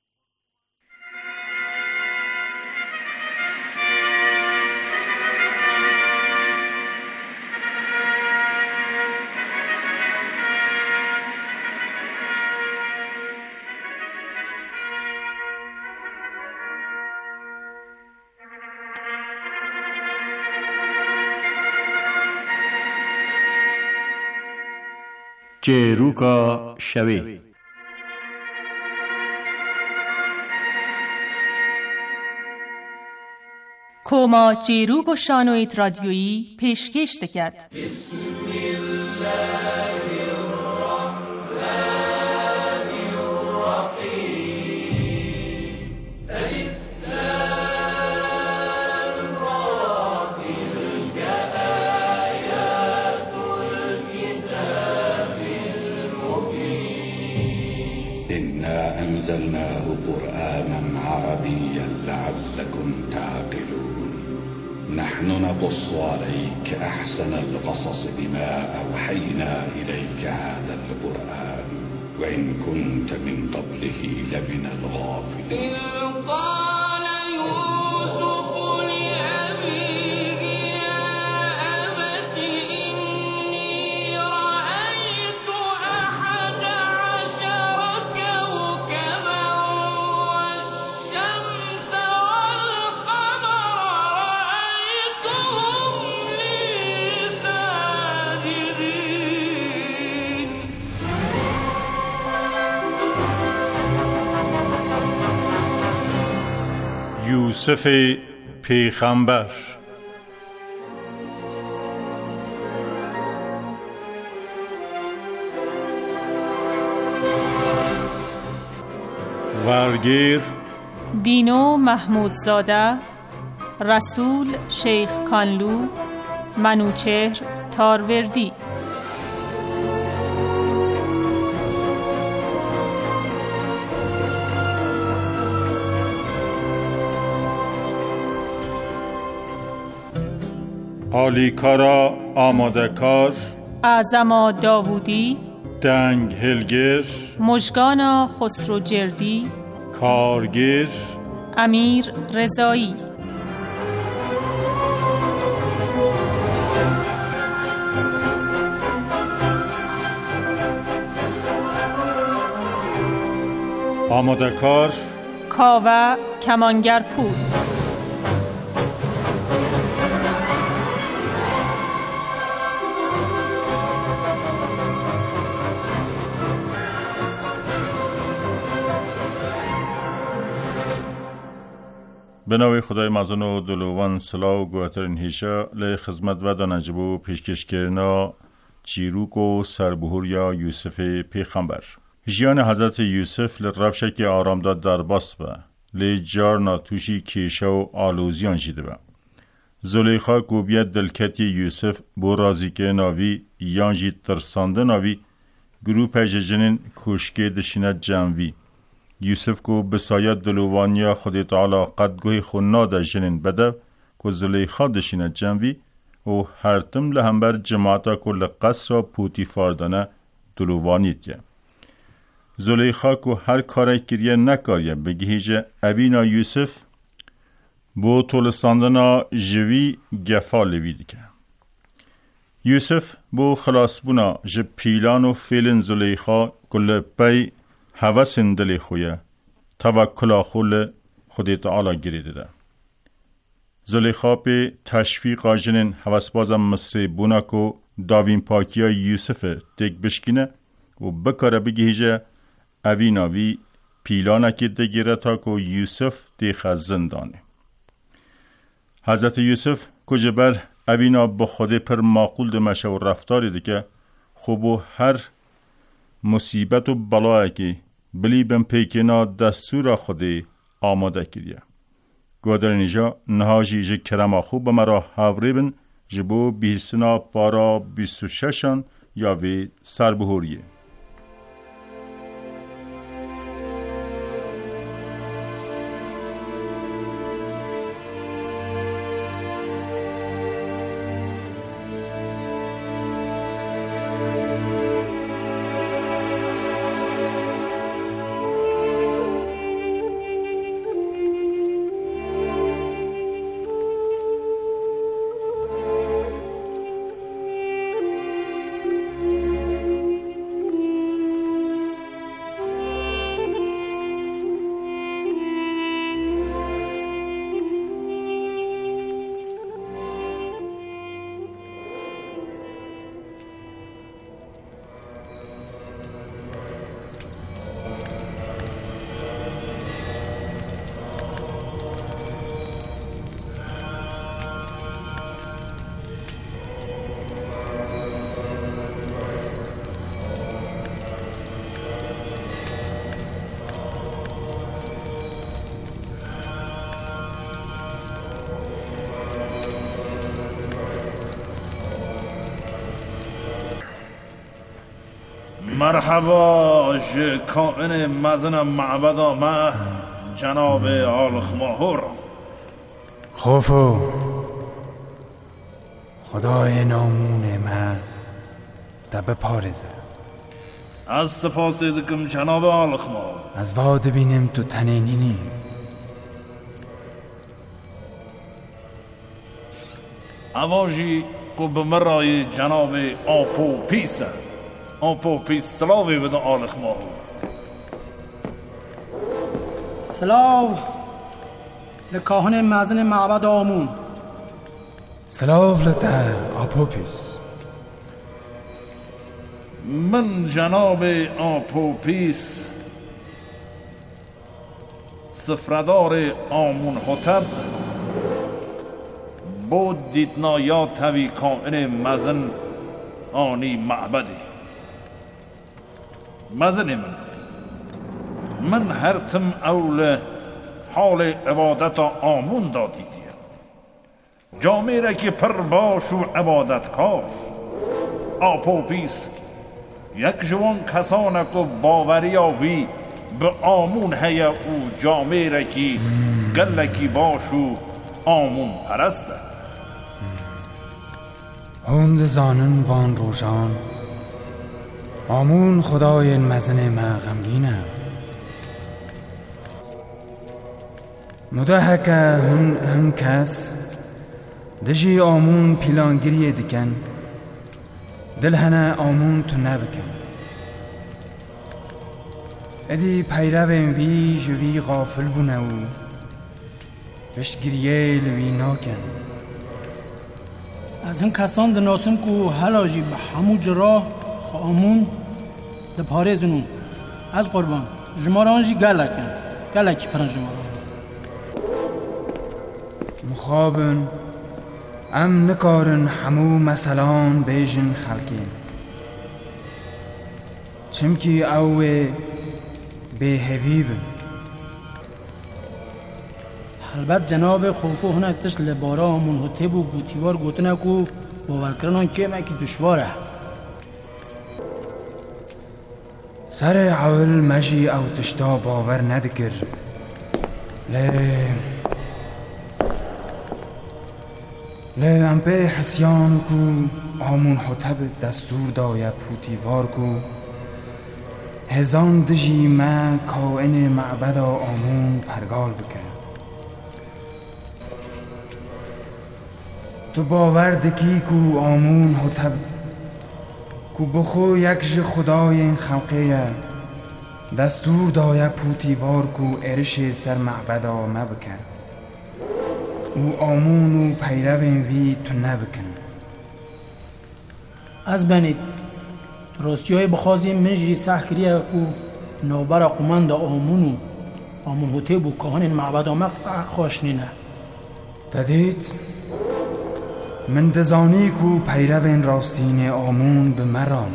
چێرووکە شەوێ کۆما چێرووک و شانۆیت رادیۆیی پێشکەش دەکات. أنزلناه قرآنا عربيا لعلكم تعقلون نحن نقص عليك أحسن القصص بما أوحينا إليك هذا القرآن وإن كنت من قبله لمن الغافلين یوسف پیغمبر. وارگیر دینو محمودزاده، رسول شیخ کانلو، منوچهر تاروردی. آلیکارا آماده کار، اعظما داوودی، دنگ هلگر، مژگانا خسرو جردی، کارگر، امیر رضایی. آماده کار، کاوه کمانگرپور. به نام خدای مزن و دلوان سلا و گوهترین هیشه لی خدمت و دانجبو پیشکش کرنا چیروک و سربهور یا یوسف پیغمبر. جیان حضرت یوسف لی روشک آرام داد در باست با لی جار ناتوشی کیشه و آلوزیان جیده با. زلیخا گوبیت دلکتی یوسف بو رازی که ناوی یانجی ترسانده ناوی گروپ جنین کوشکه دشینت جموی. یوسف کو بسایت دلوانیا خودی تعالی قد گوی خونا دا جنین بده کو زلیخا دشینه جنوی و هرتم لهمبر جماعتا کو لقصر و پوتی فاردانه دلوانیت که. زلیخا کو هر کاری کریه نکاریه بگیهیجه اوینا یوسف بو طولستاندنا جوی گفا لویدی که. یوسف بو خلاص بونا جه پیلان و فیلن زلیخا کل پی حوثن دلی خویه توکل آخول خودی تعالی گریده ده. زلیخا پی تشویق آجنین حوث بازم مصری بونا کو داوین پاکیا یوسف دیگ بشکینه و بکاره بگیهیجه اوی ناوی پیلانه که دگیره تا کو یوسف دیخ از زندانه. حضرت یوسف کجبر اوینا با خودی پر معقول دمشه و رفتاری ده که خوبو هر مصیبت و بلایی که بلی بم پیکینا دستور خودی آماده کریه. گودر نیجا نهاجی جه کرما خوب مرا حوری بن جبو بیسنا پارا بیست و ششان یا وی سربهوریه. مرحبا کائن مزن معبد ما جناب آلخ ماهور. خوفو خدای نامون من دب پارزه از سپاس دیدکم جناب آلخ ماهور. از واد بینم تو تنینینی اواجی کو بمرای جناب آپو پیسه آپو پیس سلاوی بده آلخ ماهور. سلاو لکاهن مزن معبد آمون. سلاو لده آپو پیس. من جناب آپو پیس سفردار آمون حتب بود دیدنا یا توی کائن مزن آنی معبدی مزن من من هرتم اول حال عبادت آمون دادیدیم جامعه را که پر باش و عبادت کاش. آپوپیس یک جوان کسانه که باوری آوی به آمون هیا او جامعه را که گلکی باش و آمون پرسته. هند زانن وان روشان آمون خدای مزن ما غمگینه. مدهک هن هن کس دجی آمون پیلانگیری دکن دل هنه آمون تو نبکن. ادی پیروین وی جوی غافل بونه و پشتگیریه لوی ناکن. از هن کسان دناسم که حلاجی به همو جرا آمون ده پارزنون از قربان جمارانجی گلکن گلکی پرن جماران مخابن ام نکارن همو مثلان بیجن خلقین چمکی اوه به هویبن. البته جناب خوفو هنه تش لبارا همون هتب و بوتیوار گوتنه که باور کرنان که مکی دشواره. سر اول مجی او تشتا باور ندکر لی لی ام به حسیان کو همون حتب دستور داید پوتیوار کو هزان دجی ما کائن معبد آمون پرگال بکن. تو باور دکی کو آمون حتب کو بخو یک ج خدای این خلقه دستور دایه پوتیوار کو ارش سر معبد آمه بکن او آمون و پیروین وی تو نبکن. از بنید راستی های بخوازی منجری سح کریه او نوبر قمند آمون و آمون هتب و کهان این معبد آمه خواشنینه. دادید من دزانی کو پیروین راستین آمون به مران.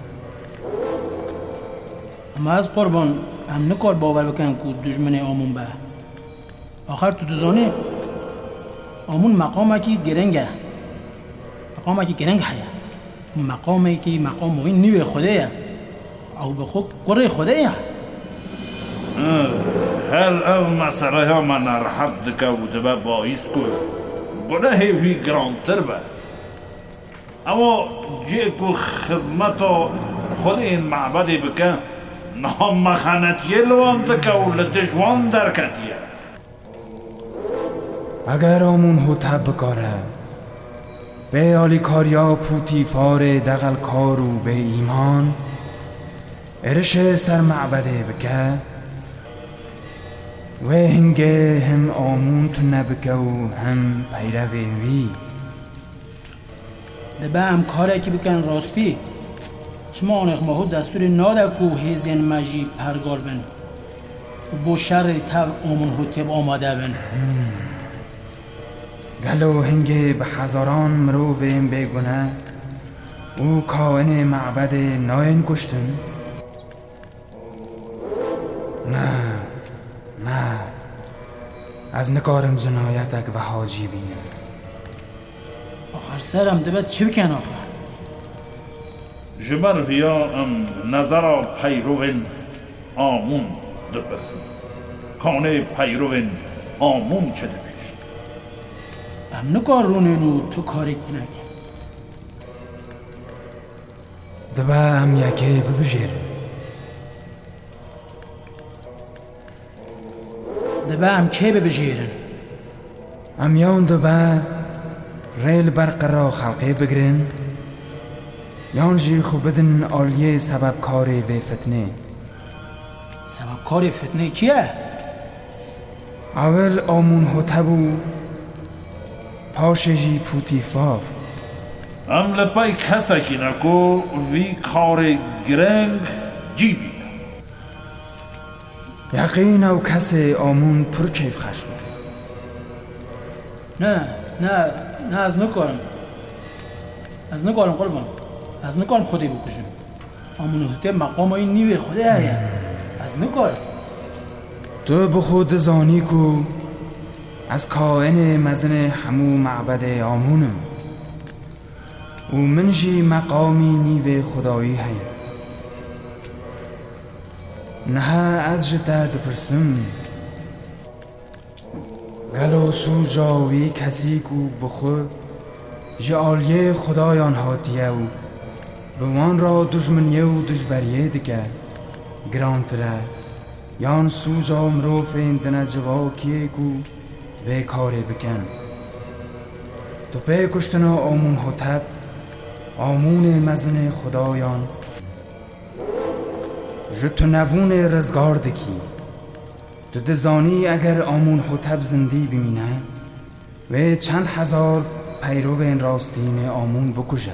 اما از قربان هم نکار باور بکن که دشمن آمون به آخر تو دزانی آمون مقامه که گرنگه مقامه که گرنگ هیا مقامه که مقام این نیوه خوده او به خود قره خوده هل او مسئله ها من راحت دکه و دبه باعث که گناه وی گرانتر به اما جه که خدمت خود این معبدی بکن نام مخانتیه لوان دکه و لدجوان درکتیه. اگر آمون حتب بکاره به آلی کاریا پوتیفار دقل کارو به ایمان ارش سر معبده بکه و هنگه هم آمون تو نبکه و هم پیروی وی دبه هم کاره که بکن راستی چما آنخ ماهو دستور ناده که هیزین مجی پرگار بن بو شر تب آمون حتب آماده بن. گلو هنگه به هزاران مرو ویم بگونه او کائن معبد ناین کشتن. نه نه از نکارم جنایتک و حاجی بینم. آخر سرم دبه چی بکن آخر؟ جمر ویا ام نظر پیروین آمون دبسن کانه پیروین آمون چه دبیش ام نکار رونینو تو کاری کنک دبه هم یکی ببجیر دبه هم که ببجیرن ام یون دبه ریل برقرار خلقی بگرن یان جی خوب بدن آلیه سبب کاری و فتنه. سبب کاری فتنه کیه؟ اول آمون حتبو پاشجی پوتیفار ام لپای کسا کی نکو وی کار گرنگ جی بینه یقین او کسی آمون پر کیف خشم نه نه نه از نکارم از نکارم قلبم از نکارم خودی بکشم آمون حتب مقام این نیوه خوده هیا از نکارم تو به خود زانی کو از کائن مزن همو معبد آمونم و منجی مقامی نیو خدایی هیا نه از جده دپرسم گلو سو جاوی کسی کو بخو جعالیه خدایان هاتیه و بوان را دشمنیه و دشبریه دیگه گرانتره یان سو جا مروف اندنه جواکیه کو به کاری بکن تو پی کشتنا آمون حتب آمون مزن خدایان جو تو نبون رزگار دکی تو دزانی اگر آمون حتب زندی بمینه و چند هزار پیرو این راستین آمون بکشه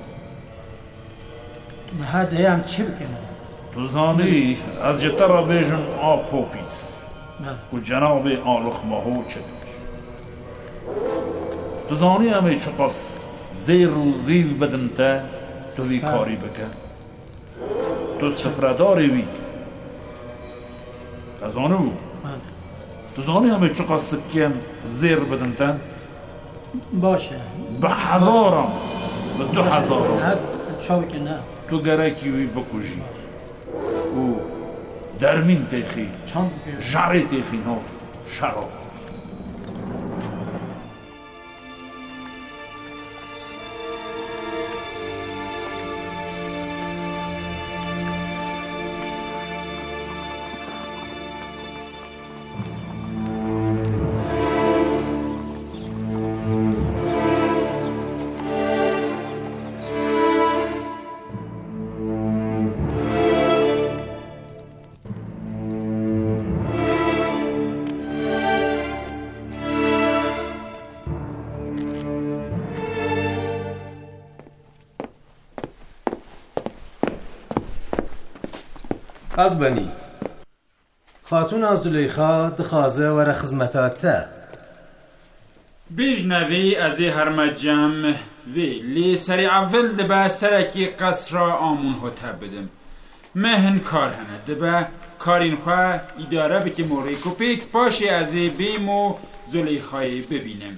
هده هم چی بکنه؟ تو زانی از جتر را بیجن آب پوپیس و جناب آلخ ماهو چه تو زانی همه چقص زیر و زیر بدن تا تو وی کاری بکن تو سفرداری وی از آنو تو زانی همه چقص سکین زیر بدن تا باشه به هزارم به دو هزارم نه چاوی که نه تو گرکی وی بکشی او درمین تیخی جاری تیخی نو شراب از بنی خاتون از زلیخا دخوازه ور خزمتات تا بیج نوی از هرمجم وی لی سری اول دبا سرکی قصر آمون حتب بدم مهن کار هنه دبا کارین خواه اداره بکی موری کپیت پاشی از بیم و زلیخای ببینم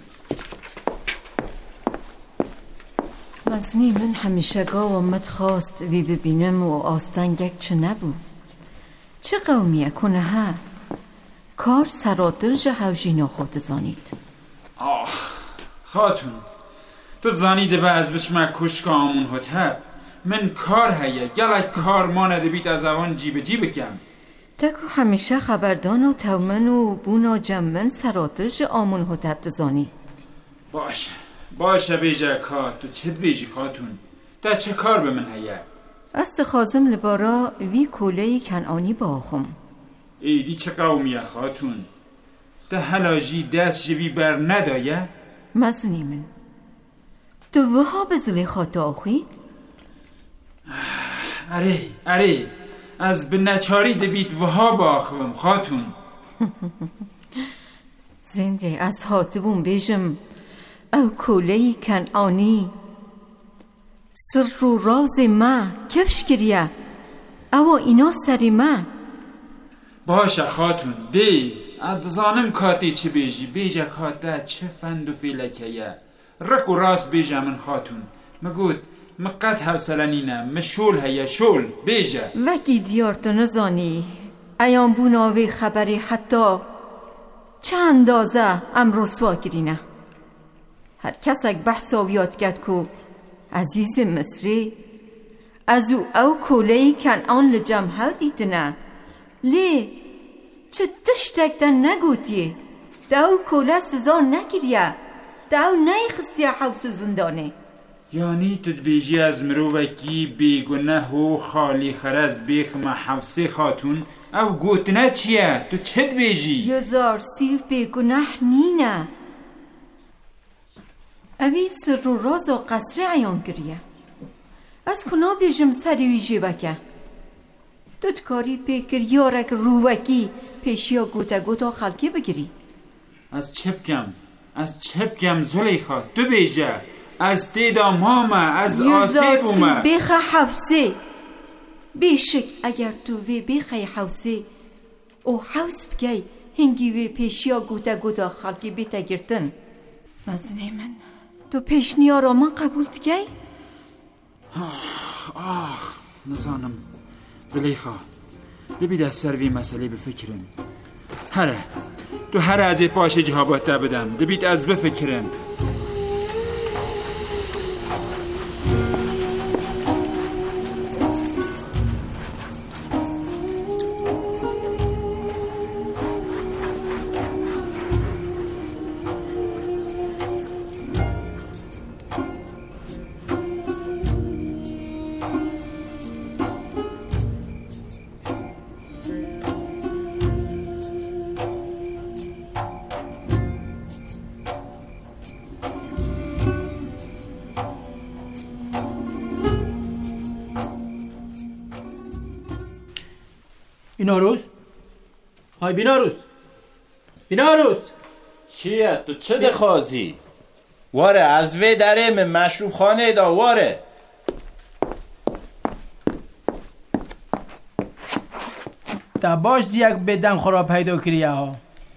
مزنی من همیشه گاومت خواست وی ببینم و آستنگک چه نبود چه قومیه کنه ها کار سراتر جه هوجینا خود زانید آخ خاتون تو زانیده به از بچمه کشک آمون حتب من کار هیه گلک کار مانده بیت از اوان جیب جیب کم تکو همیشه خبردان و تومن و بونا جمن سراتر جه آمون حتب دزانی باشه باشه بیجه کار تو چه بیجی خاتون تا چه کار به من هیه است خازم لبارا وی کوله کنعانی با آخم ایدی چه قومیه خاتون ده حلاجی دست جوی بر ندایه مزنی من تو وها به زلیخا تا آخوید؟ اره اره از به نچاری دبیت وها با آخوم خاتون زنده از هاتبون بیجم او کوله کنعانی سر و راز ما کفش کریه او اینا سری ما باشه خاتون دی ادزانم کاتی چه بیجی بیجه کاته چه فند و فیلکیه رک و راست بیجه من خاتون مگود مقد حوصلنینه مشول هیه شول بیجه وکی دیارتو نزانی ایام بوناوی خبری حتی چه اندازه ام رسوا کرینه هر کسک بحثاویات کرد کو عزیز مصری از او او کوله کنعان لجمهر دیدنه لی چه تشتک دن نگوتیه داو کوله سزا نگیریه داو نیخستیه حوس زندانه یعنی تو بیجی از مرووکی بیگنه و خالی خرز بیخم حفظه خاتون او گوتنه چیه؟ تو چه بیجی؟ یزار سیف بیگنه نینه اوی سر و راز و قصر عیان گریه از کنا بیجم سری ویجی وکه دوت کاری پیکر یارک رووکی پیشیا گوتا گوتا خلکی بگیری از چه بکم؟ از چه بکم زلیخا تو بیجه از تیدا ماما از آسیب اومه یزار سی بیخه حفظه بیشک اگر تو وی بیخه حوصه او حوص بگی هنگی وی پیشیا گوتا گوتا خلقی بیتا گرتن. مزنه من تو پیشنیا را من قبول تکی؟ آخ آخ نزانم زلیخا دبید از سروی مسئله بفکرم. هره تو هر از پاش جهابات تا بدم دبید از بفکرم. بیناروس؟ های بیناروس بیناروس چیه تو چه دخوازی؟ واره از وی داره من مشروب خانه دا واره. تا باش دیگ بدن خورا پیدا کریه ها.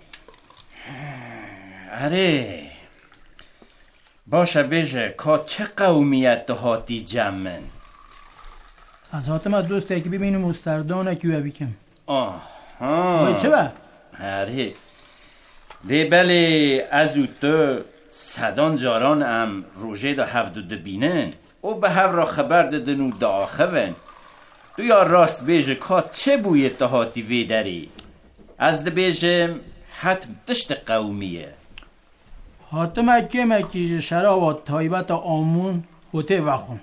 اره باشه بیجه که چه قومیت دهاتی جمعن؟ از هاتم دوسته که ببینیم مستردانه کیوه بیکم. آها چه با؟ اره لی بله از او تو صدان جاران ام روژه دا هفت دو بینن او به هف را خبر دادن و دا آخوین. تو یا راست بیجه که چه بوی اتحاتی وی داری؟ از ده بیجه حتم دشت قومیه. هاتم اکی مکی شراب و تایبت آمون هوته وخون.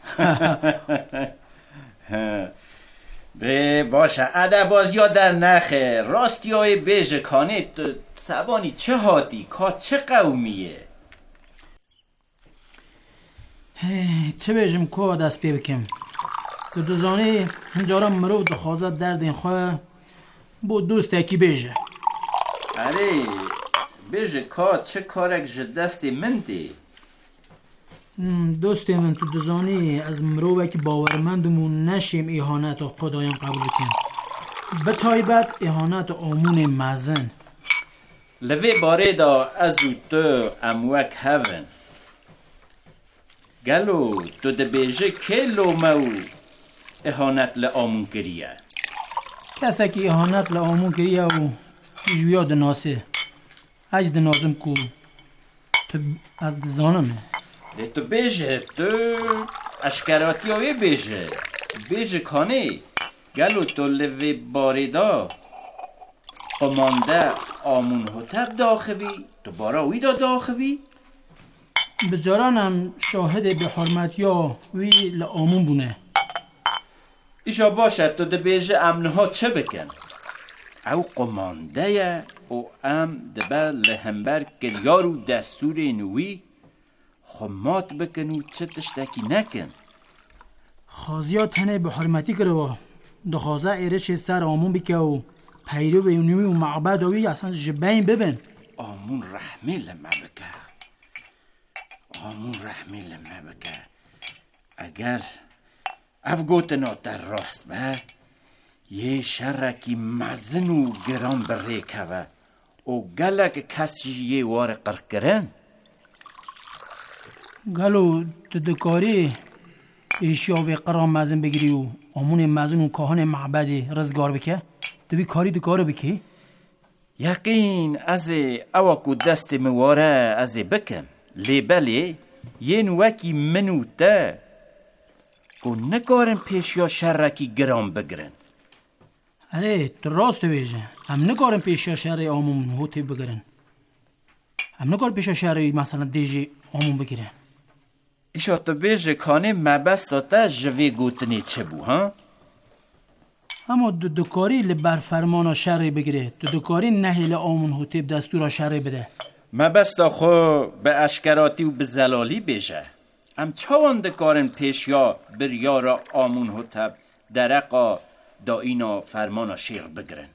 به باشه ادباز یا در نخه راستی های بیجه کانه سبانی چه هاتی که چه قومیه؟ چه بیجم که دست پی بکم تو دوزانه هنجارم مرو دخوازت درد این خواه با دوست یکی بیجه. اره بیجه که چه کارک جدست من دی؟ دوست من تو دوزانی از مروبه که باورمندمون نشیم ایهانت و خدایم قبول کن به تایبت ایهانت آمون مزن. لوی باره دا از او تو اموک هون گلو تو ده بیجه که لومو ایهانت لآمون کریه؟ کسی که ایهانت لآمون کریه و جویا دناسه اج دنازم کو تو از دزانمه. ده تو بیجه تو اشکراتی هایی بیجه بیجه کانه گلو تو لوی باره دا قمانده آمون هتب داخوی تو بارا وی دا داخوی؟ بجارانم شاهد به حرمت یا وی لآمون بونه. ایشا باشد تو ده بیجه امنها چه بکن؟ او قمانده یا او ام دبر لهمبر کلیارو دستور نوی خمات بکن و چه تشتکی نکن. خازیا تنه به حرمتی کرده و دخوازه ایرش سر آمون بکه و پیرو به اونوی و معبد اوی اصلا جبین ببین. آمون رحمی لما بکه آمون رحمی لما بکه اگر اف گوتنا در راست به یه شرکی مزن و گران بریکه و او گلک کسی یه وار قرق کرن گلو تو دکاری ایشیاوی قرام مزن بگیری و آمون مزن و کاهان معبد رزگار بکه دوی کاری دکارو بکی؟ یقین از اوکو دست مواره از بکم لی بله یه نوکی منو ده و نکارن پیش یا شرکی گرام بگرن. اره تو راست بیجه هم نکارن پیش یا شر آمون هوتی بگرن هم نکار پیش یا شر مثلا دیجی آمون بگیرن. ایشا تو بیجه کانه مبستا تا جوی گوتنی چه بو ها؟ اما دو دکاری لبر فرمانا شرعی بگیره دو دکاری نهی لآمون هوتیب دستورا شرعی بده. مبستا خو به اشکراتی و به زلالی بیشه ام چوان دکارن پیش یا بر یارا آمون هوتب درقا دا اینا فرمانا شیخ بگرن.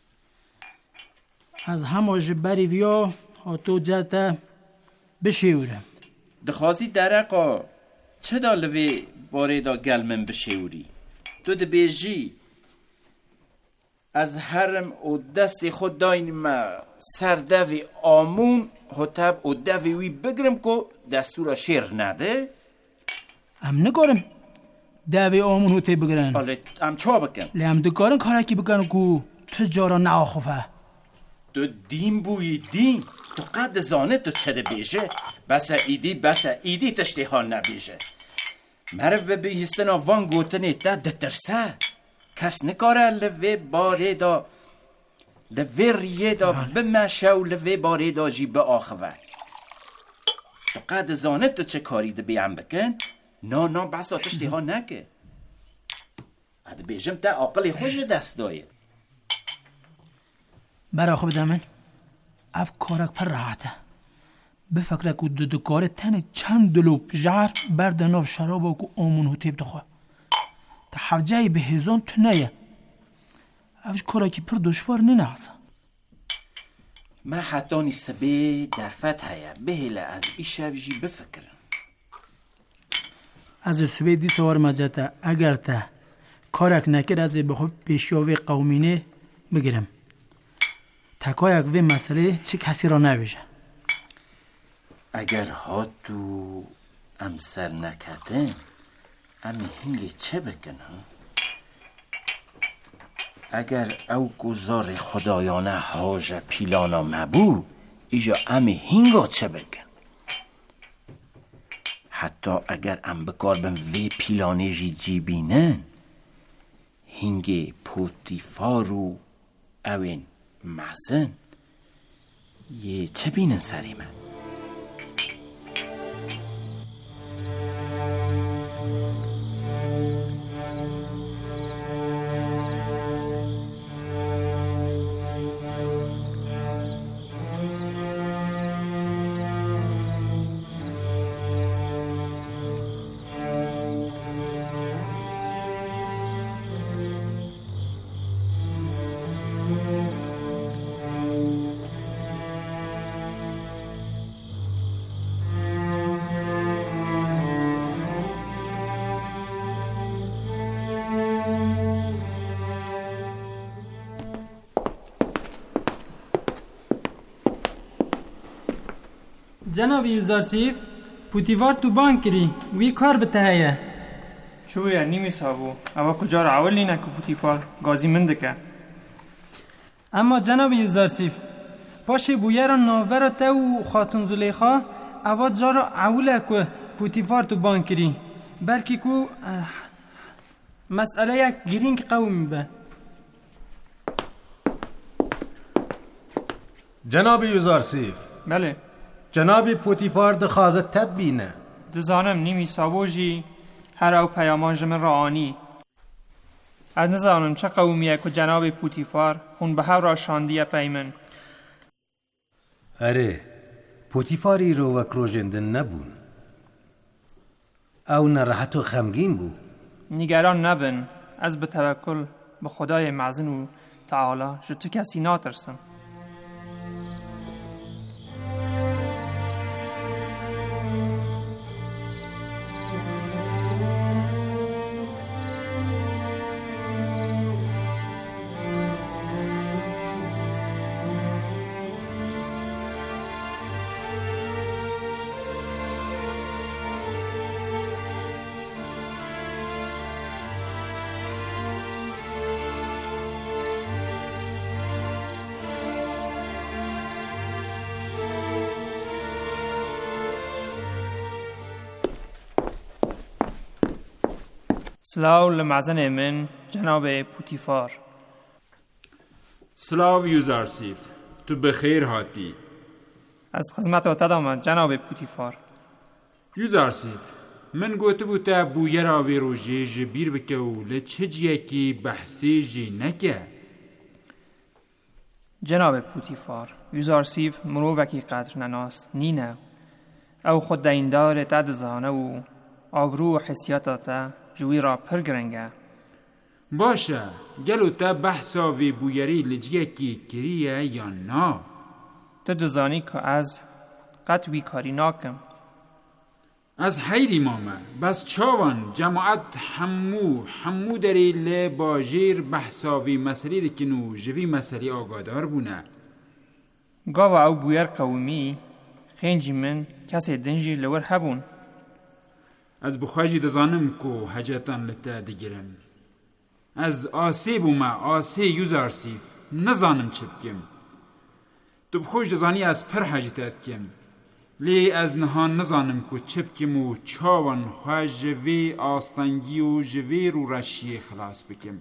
از همه جبری ویا هاتو جتا بشیورم دخوازی درقا چه دا لوی باره دا گلمن بشیوری؟ تو ده بیجی از هرم و دست خود داین ما سردوی آمون هتب و دوی وی بگرم که دستور شیر نده ام نگارم دوی آمون هتب بگرن آله ام چا بکن لی ام دکارن کارکی بکن که تجارا ناخوفه تو دین بوی دین تو قد زانه تو چه بیشه بس ایدی بس ایدی تشتی حال نبیشه مرف به بیستن آوان گوتنی تا دترسه کس نکاره لوی باره دا لوی ریه دا بمشه و لوی باره دا جی به آخوه تو قد زانه تو چه کاری ده بیم بکن نا نا بس تشتی حال نکه اد بیشم تا عقل خوش دست دایه برای خوب دامن اف کارک پر راحته بفکر که دو دکار تن چند دلو جعر بردناف شراب و که آمون هتیب دخواه تا حوجه به هزان تو نیه افش کارکی پر دشوار ننازه ما حتی نیست به درفت هیا بهله از ایش افجی بفکرم از سوی دی سوار مجده اگر تا کارک نکر از بخواه پیشیاوی قومینه بگیرم تکایک و مسئله چه کسی را نبیشه اگر ها تو امسر نکتن امی هنگی چه بکن ها؟ اگر او گذار خدایانه حاج پیلانا مبو ایجا امی هنگا چه بکن حتی اگر ام بکار بم وی پیلانه جی جیبینن هنگی پوتیفارو اوین مزن یه چه بینن سری من جناب یوزارسیف پوتیوار تو بانک کری وی کار بتهیه شویا نیمی صابو اما کجا را اولی نکو پوتیفار گازی منده که اما جناب یوزارسیف باشه بویه را ناوره تا و خاتون زلیخا اوا جا را اوله که پوتیوار تو بانک کری بلکه که مسئله یک گرینگ قومی به جناب یوزارسیف بله جناب پوتیفار دخوازه تب بینه دزانم نیمی سابوجی هر او پیامان جمن را آنی از نزانم چه قومیه که جناب پوتیفار هون به هر را شاندیه پیمن اره پوتیفاری رو وک روژندن نبون او نراحت و خمگین بو نگران نبن از به توکل به خدای معزن و تعالی جو تو کسی ناترسم سلاو لمعزن من جناب پوتیفار. سلاو یوزارسیف، تو بخیر هاتی. از خدمت آمد جناب پوتیفار. یوزارسیف، من گوته بوده بویر آوی روژه جبیر بکه و لچه جیه که بحثی جی نکه. جناب پوتیفار، یوزارسیف مرووکی قدر نناست نینه او خود دیندار تد زانه و آبرو و حسیاتاتا جوی را پر گرنگه. باشه گلو تا بحثا وی بویری لجیه کی کریه یا نا؟ تو دزانی که از قطوی کاری ناکم. از حیری مامه بس چاوان جماعت همو همو داری لی باجیر بحثاوی مسئله دکنو جوی مسئله آگادار بونه. گاوا او بویر قومی خینجی من کسی دنجی لور هبون. از بخواجی دزانم کو حجتان لتا دگیرم. از آسی بومه آسی یوزارسیف نزانم چه بکم. تو بخوش دزانی از پر حجتات کم. لی از نهان نزانم که چه بکم و چاوان خواه جوی آستانگی و جوی رو رشی خلاص بکم.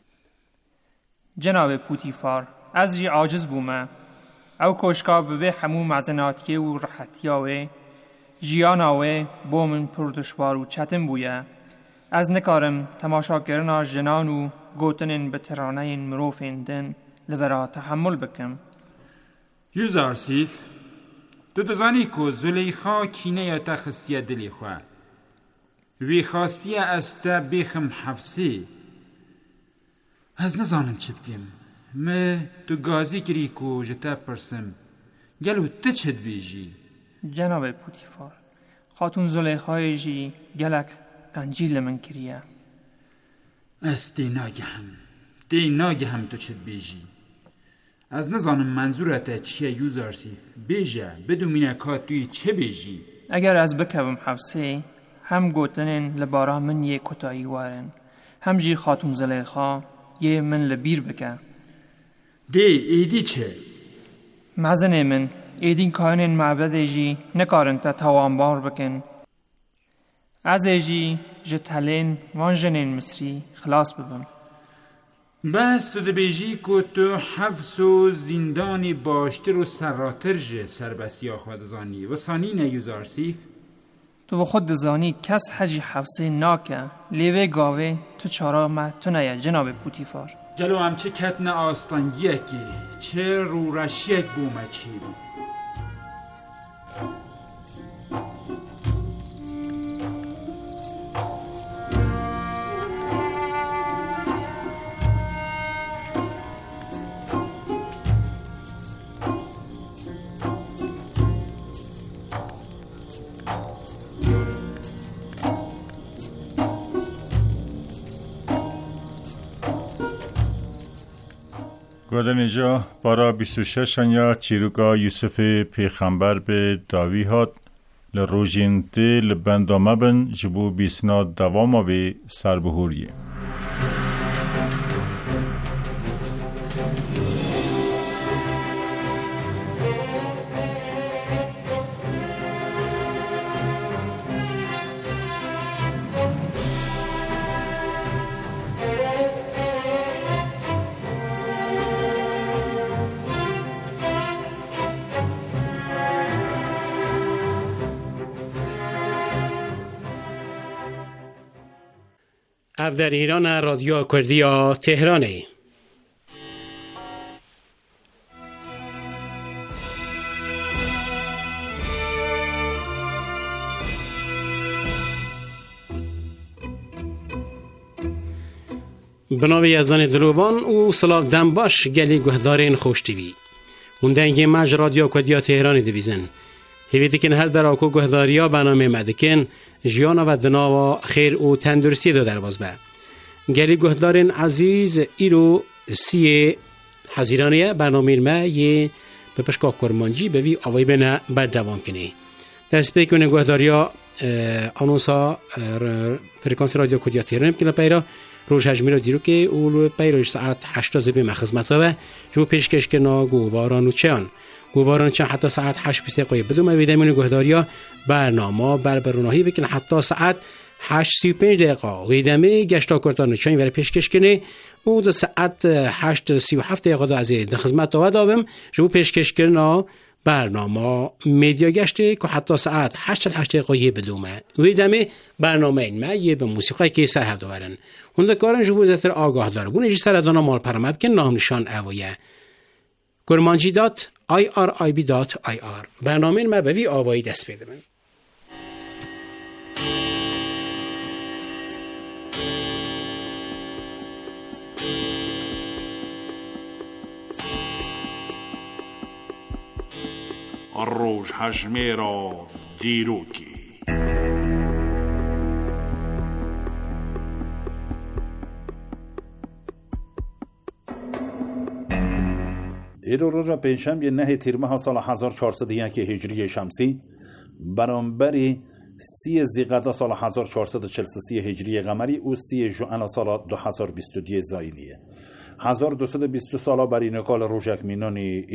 جناب پوتیفار از جی عاجز بومه او کوشکا به همو معزناتیه و راحتیاوه جیاناوه بومن پردشوار و چتم بویه از نکارم تماشا کرنا جنان و گوتنین به ترانه مروفین دن لورا تحمل بکم. یوزارسیف تو دزانی که زلیخا کینه یا تا خستیه دلی خواه وی خواستیه از تا بیخم حفظی از نزانم چه بکم. ما تو گازی کری که جتا پرسم گلو تو چه بیجی؟ جناب پوتیفار خاتون زلیخای جی گلک گنجیل من کریه. از دی ناگهم دی ناگهم تو چه بیجی؟ از نزانم منظورت چیه یوزارسیف بیجه بدومینه که توی چه بیجی؟ اگر از بکوم حفظی هم گوتنین لبارا من یه کتایی وارن هم جی خاتون زلیخا یه من لبیر بکن. دی ایدی چه؟ مزنه من ایدین کانین معبده جی نکارن تا توانبار بکن. از ایجی جتلین وانجنین مصری خلاص ببن. بس تو ده بیجی که تو حفظ و زندانی باشتر و سراتر جه سربسیا خود زانی و سانی نه یوزارسیف؟ تو به خود دزانی کس حجی حفظه ناکه لیوه گاوه تو چارا ما تو نیا جناب پوتیفار. جلو هم چه کتن آستانگیه که چه رو رشیک بومه چی بود. گودن اینجا بارا بیست و شش یا چیروکا یوسف پیغمبر به داوی هات لروژین تی لبندامه بن جبو بیسنا دوام و سربهوریه. اف در ایران رادیو کردیا تهرانه. بنابه یزدان دروبان و سلاف دم باش گلی گهدارین خوشتیوی اوندنگی مج رادیو کردیا تهرانی دویزن هیویدی کن هر در آکو گهداریا برنامه مدکن جیانا و دناوا خیر و تندرستی دو در باز به گلی گهدارین عزیز ایرو سی حزیرانیه برنامه ما یه به پشکا کرمانجی به وی آوای بنا بردوام کنی در سپیکون گهداریا آنونسا فرکانس رادیو کردیا تهران بکنه پیرا روز هجمی را دیرو که اولو پیروش ساعت هشت زبی مخزمت ها و جو پیشکش که نا گوواران و چیان گوواران چند حتی ساعت هشت بیسته قایب بدون مویدمین گهداریا برنامه بر بروناهی بکن حتی ساعت هشت سی و پنج دقیقه ویدمه گشتا کرتان و چین ور پیشکش کنه او در ساعت هشت سی و هفت دقیقه دا از این خدمت ها دابم جو پیشکش کرنا برنامه میدیا گشته که حتی ساعت هشت هشت دقیقه بدومه ویدمه برنامه این ما یه به موسیقی که سرحد دارن هنده کارن جو بزرگتر آگاه داره بونه جی سردانا مال پرمه بکن نام نشان اوایه کرمانجی دات آی آر آی بی دات آی آر برنامه ما به وی آوایی دست پیده من. الروج هجمه را دیروکی ایرو روژا پنجشنبه نه تیر ماه سال هزار و چهارصد و یک هجری شمسی برانبری سی ذیقعده سال هزار و چهارصد و چهل و سه هجری قمری و سی ژوئن سال دو هزار و بیست و دو زاینیه. هزار و دویست و بیست سال برای نکال روژک مینانی